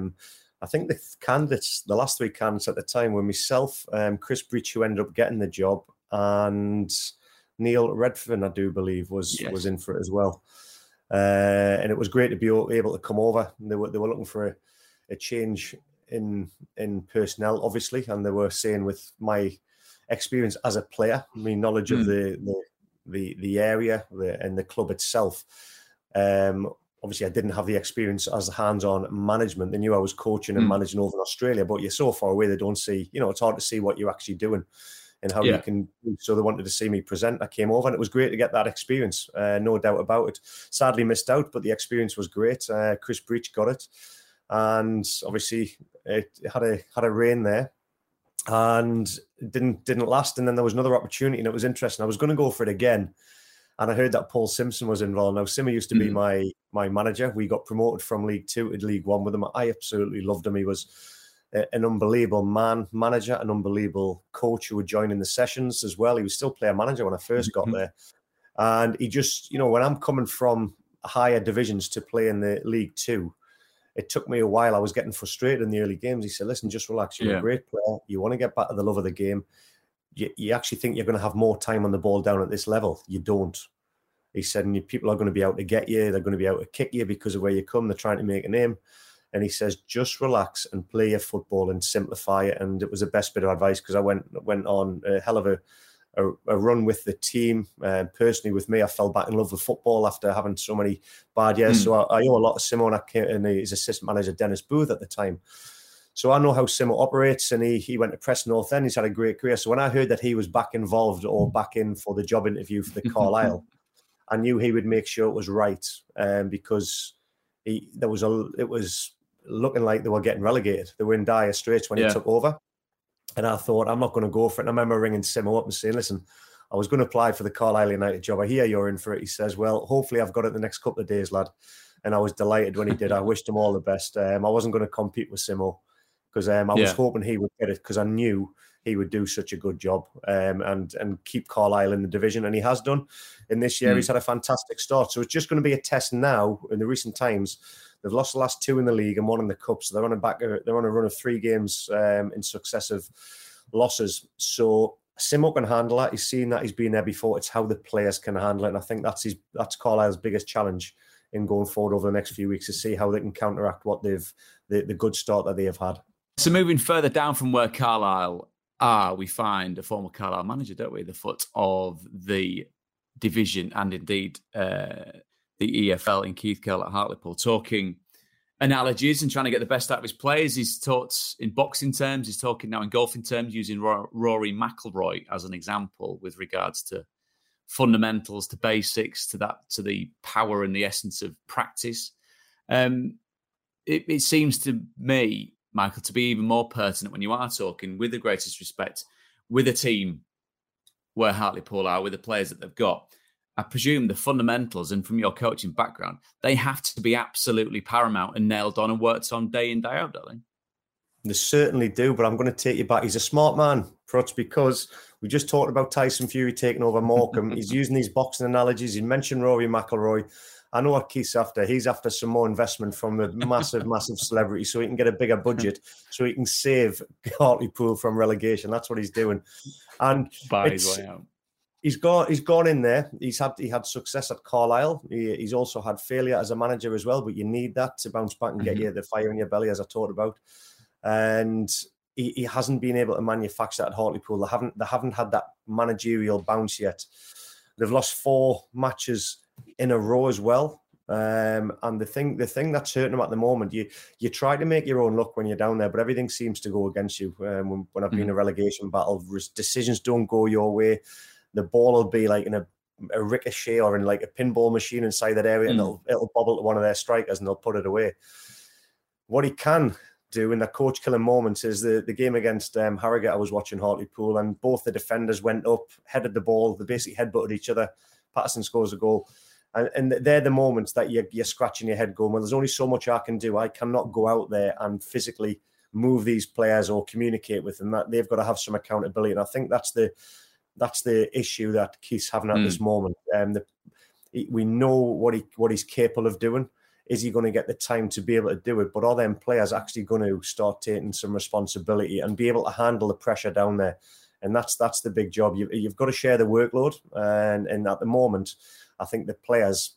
I think the last 3 candidates at the time were myself, Chris Breach, who ended up getting the job, and Neil Redfern, I do believe, was in for it as well. And it was great to be able to come over. They were looking for a change in personnel, obviously, and they were saying with my experience as a player, my knowledge of the area and the club itself. Obviously, I didn't have the experience as hands-on management. They knew I was coaching and managing over in Australia, but you're so far away, they don't see. It's hard to see what you're actually doing and how you can. So they wanted to see me present. I came over, and it was great to get that experience. No doubt about it. Sadly missed out, but the experience was great. Chris Breach got it. And obviously it had a reign there and didn't last. And then there was another opportunity, and it was interesting. I was going to go for it again, and I heard that Paul Simpson was involved. Now, Simmer used to be my manager. We got promoted from League 2 to League 1 with him. I absolutely loved him. He was an unbelievable manager, an unbelievable coach who would join in the sessions as well. He was still player manager when I first got there. And he just, when I'm coming from higher divisions to play in the League 2, it took me a while. I was getting frustrated in the early games. He said, listen, just relax. You're a great player. You want to get back to the love of the game. You actually think you're going to have more time on the ball down at this level. You don't. He said, and people are going to be out to get you. They're going to be out to kick you because of where you come. They're trying to make a name. And he says, just relax and play your football and simplify it. And it was the best bit of advice because I went on a hell of a run with the team. Personally, with me, I fell back in love with football after having so many bad years. So I owe a lot of Simone and his assistant manager, Dennis Booth, at the time. So I know how Simo operates, and he went to Preston North End. He's had a great career. So when I heard that he was back involved or back in for the job interview for the Carlisle, I knew he would make sure it was right, because it was looking like they were getting relegated. They were in dire straits when he took over. And I thought, I'm not going to go for it. And I remember ringing Simo up and saying, listen, I was going to apply for the Carlisle United job. I hear you're in for it. He says, well, hopefully I've got it the next couple of days, lad. And I was delighted when he did. I wished him all the best. I wasn't going to compete with Simo because I was hoping he would get it, because I knew he would do such a good job and keep Carlisle in the division. And he has done. In this year, he's had a fantastic start. So it's just going to be a test now. In the recent times, they've lost the last 2 in the league and 1 in the cup. So they're on a run of 3 games in successive losses. So Simo can handle that. He's seen that. He's been there before. It's how the players can handle it. And I think that's Carlisle's biggest challenge in going forward over the next few weeks, to see how they can counteract what the good start that they have had. So moving further down from where Carlisle are, we find a former Carlisle manager, don't we, the foot of the division and indeed the EFL in Keith Curle at Hartlepool, talking analogies and trying to get the best out of his players. He's taught in boxing terms, he's talking now in golfing terms, using Rory McIlroy as an example with regards to fundamentals, to basics, to the power and the essence of practice. It seems to me, Michael, to be even more pertinent when you are talking, with the greatest respect, with a team where Hartlepool are, with the players that they've got. I presume the fundamentals, and from your coaching background, they have to be absolutely paramount and nailed on and worked on day in, day out, don't they? They certainly do, but I'm going to take you back. He's a smart man, Prutz, because we just talked about Tyson Fury taking over Morecambe. He's using these boxing analogies. He mentioned Rory McIlroy. I know what Keith's after. He's after some more investment from a massive, massive celebrity so he can get a bigger budget, so he can save Hartlepool from relegation. That's what he's doing. And buy his way out. He's gone in there. He had success at Carlisle. He's also had failure as a manager as well, but you need that to bounce back and get you the fire in your belly, as I talked about. And he hasn't been able to manufacture that at Hartlepool. They haven't had that managerial bounce yet. They've lost 4 matches in a row as well. And the thing that's hurting them at the moment, you try to make your own luck when you're down there, but everything seems to go against you. When I've been in a relegation battle, decisions don't go your way. The ball will be like in a ricochet or in like a pinball machine inside that area, and it'll bobble to one of their strikers and they'll put it away. What he can do in the coach-killing moments is the game against Harrogate. I was watching Hartlepool, and both the defenders went up, headed the ball. They basically headbutted each other. Patterson scores a goal. And they're the moments that you're scratching your head going, well, there's only so much I can do. I cannot go out there and physically move these players or communicate with them. That they've got to have some accountability. And I think that's the issue that Keith's having at this moment. We know what he's capable of doing. Is he going to get the time to be able to do it? But are them players actually going to start taking some responsibility and be able to handle the pressure down there? And that's the big job. You've got to share the workload. And at the moment, I think the players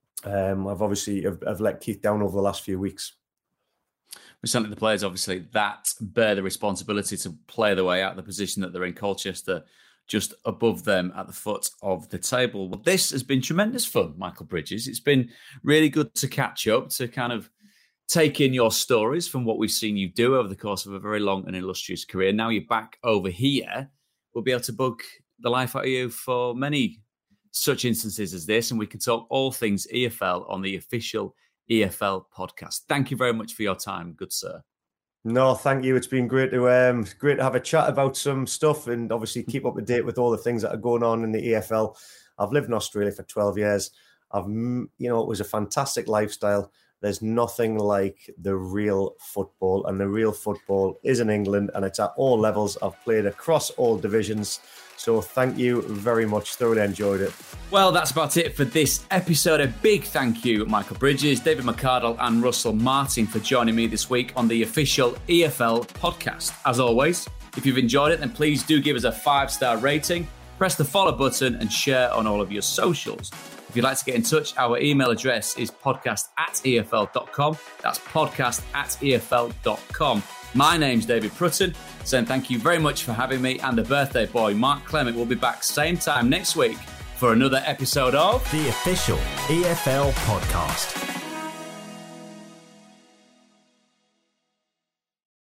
have let Keith down over the last few weeks. Certainly the players, obviously, that bear the responsibility to play their way out of the position that they're in. Colchester just above them at the foot of the table. Well, this has been tremendous fun, Michael Bridges. It's been really good to catch up, to kind of take in your stories from what we've seen you do over the course of a very long and illustrious career. Now you're back over here. We'll be able to bug the life out of you for many such instances as this, and we can talk all things EFL on the official EFL podcast. Thank you very much for your time, good sir. No, thank you. It's been great to have a chat about some stuff and obviously keep up to date with all the things that are going on in the EFL. I've lived in Australia for 12 years. It was a fantastic lifestyle. There's nothing like the real football, and the real football is in England, and it's at all levels. I've played across all divisions. So thank you very much. Thoroughly enjoyed it. Well, that's about it for this episode. A big thank you, Michael Bridges, David McCardle and Russell Martin for joining me this week on the official EFL podcast. As always, if you've enjoyed it, then please do give us a 5-star rating, press the follow button and share on all of your socials. If you'd like to get in touch, our email address is podcast@efl.com. That's podcast@efl.com. My name's David Prutton, saying thank you very much for having me, and the birthday boy, Mark Clement, will be back same time next week for another episode of the official EFL podcast.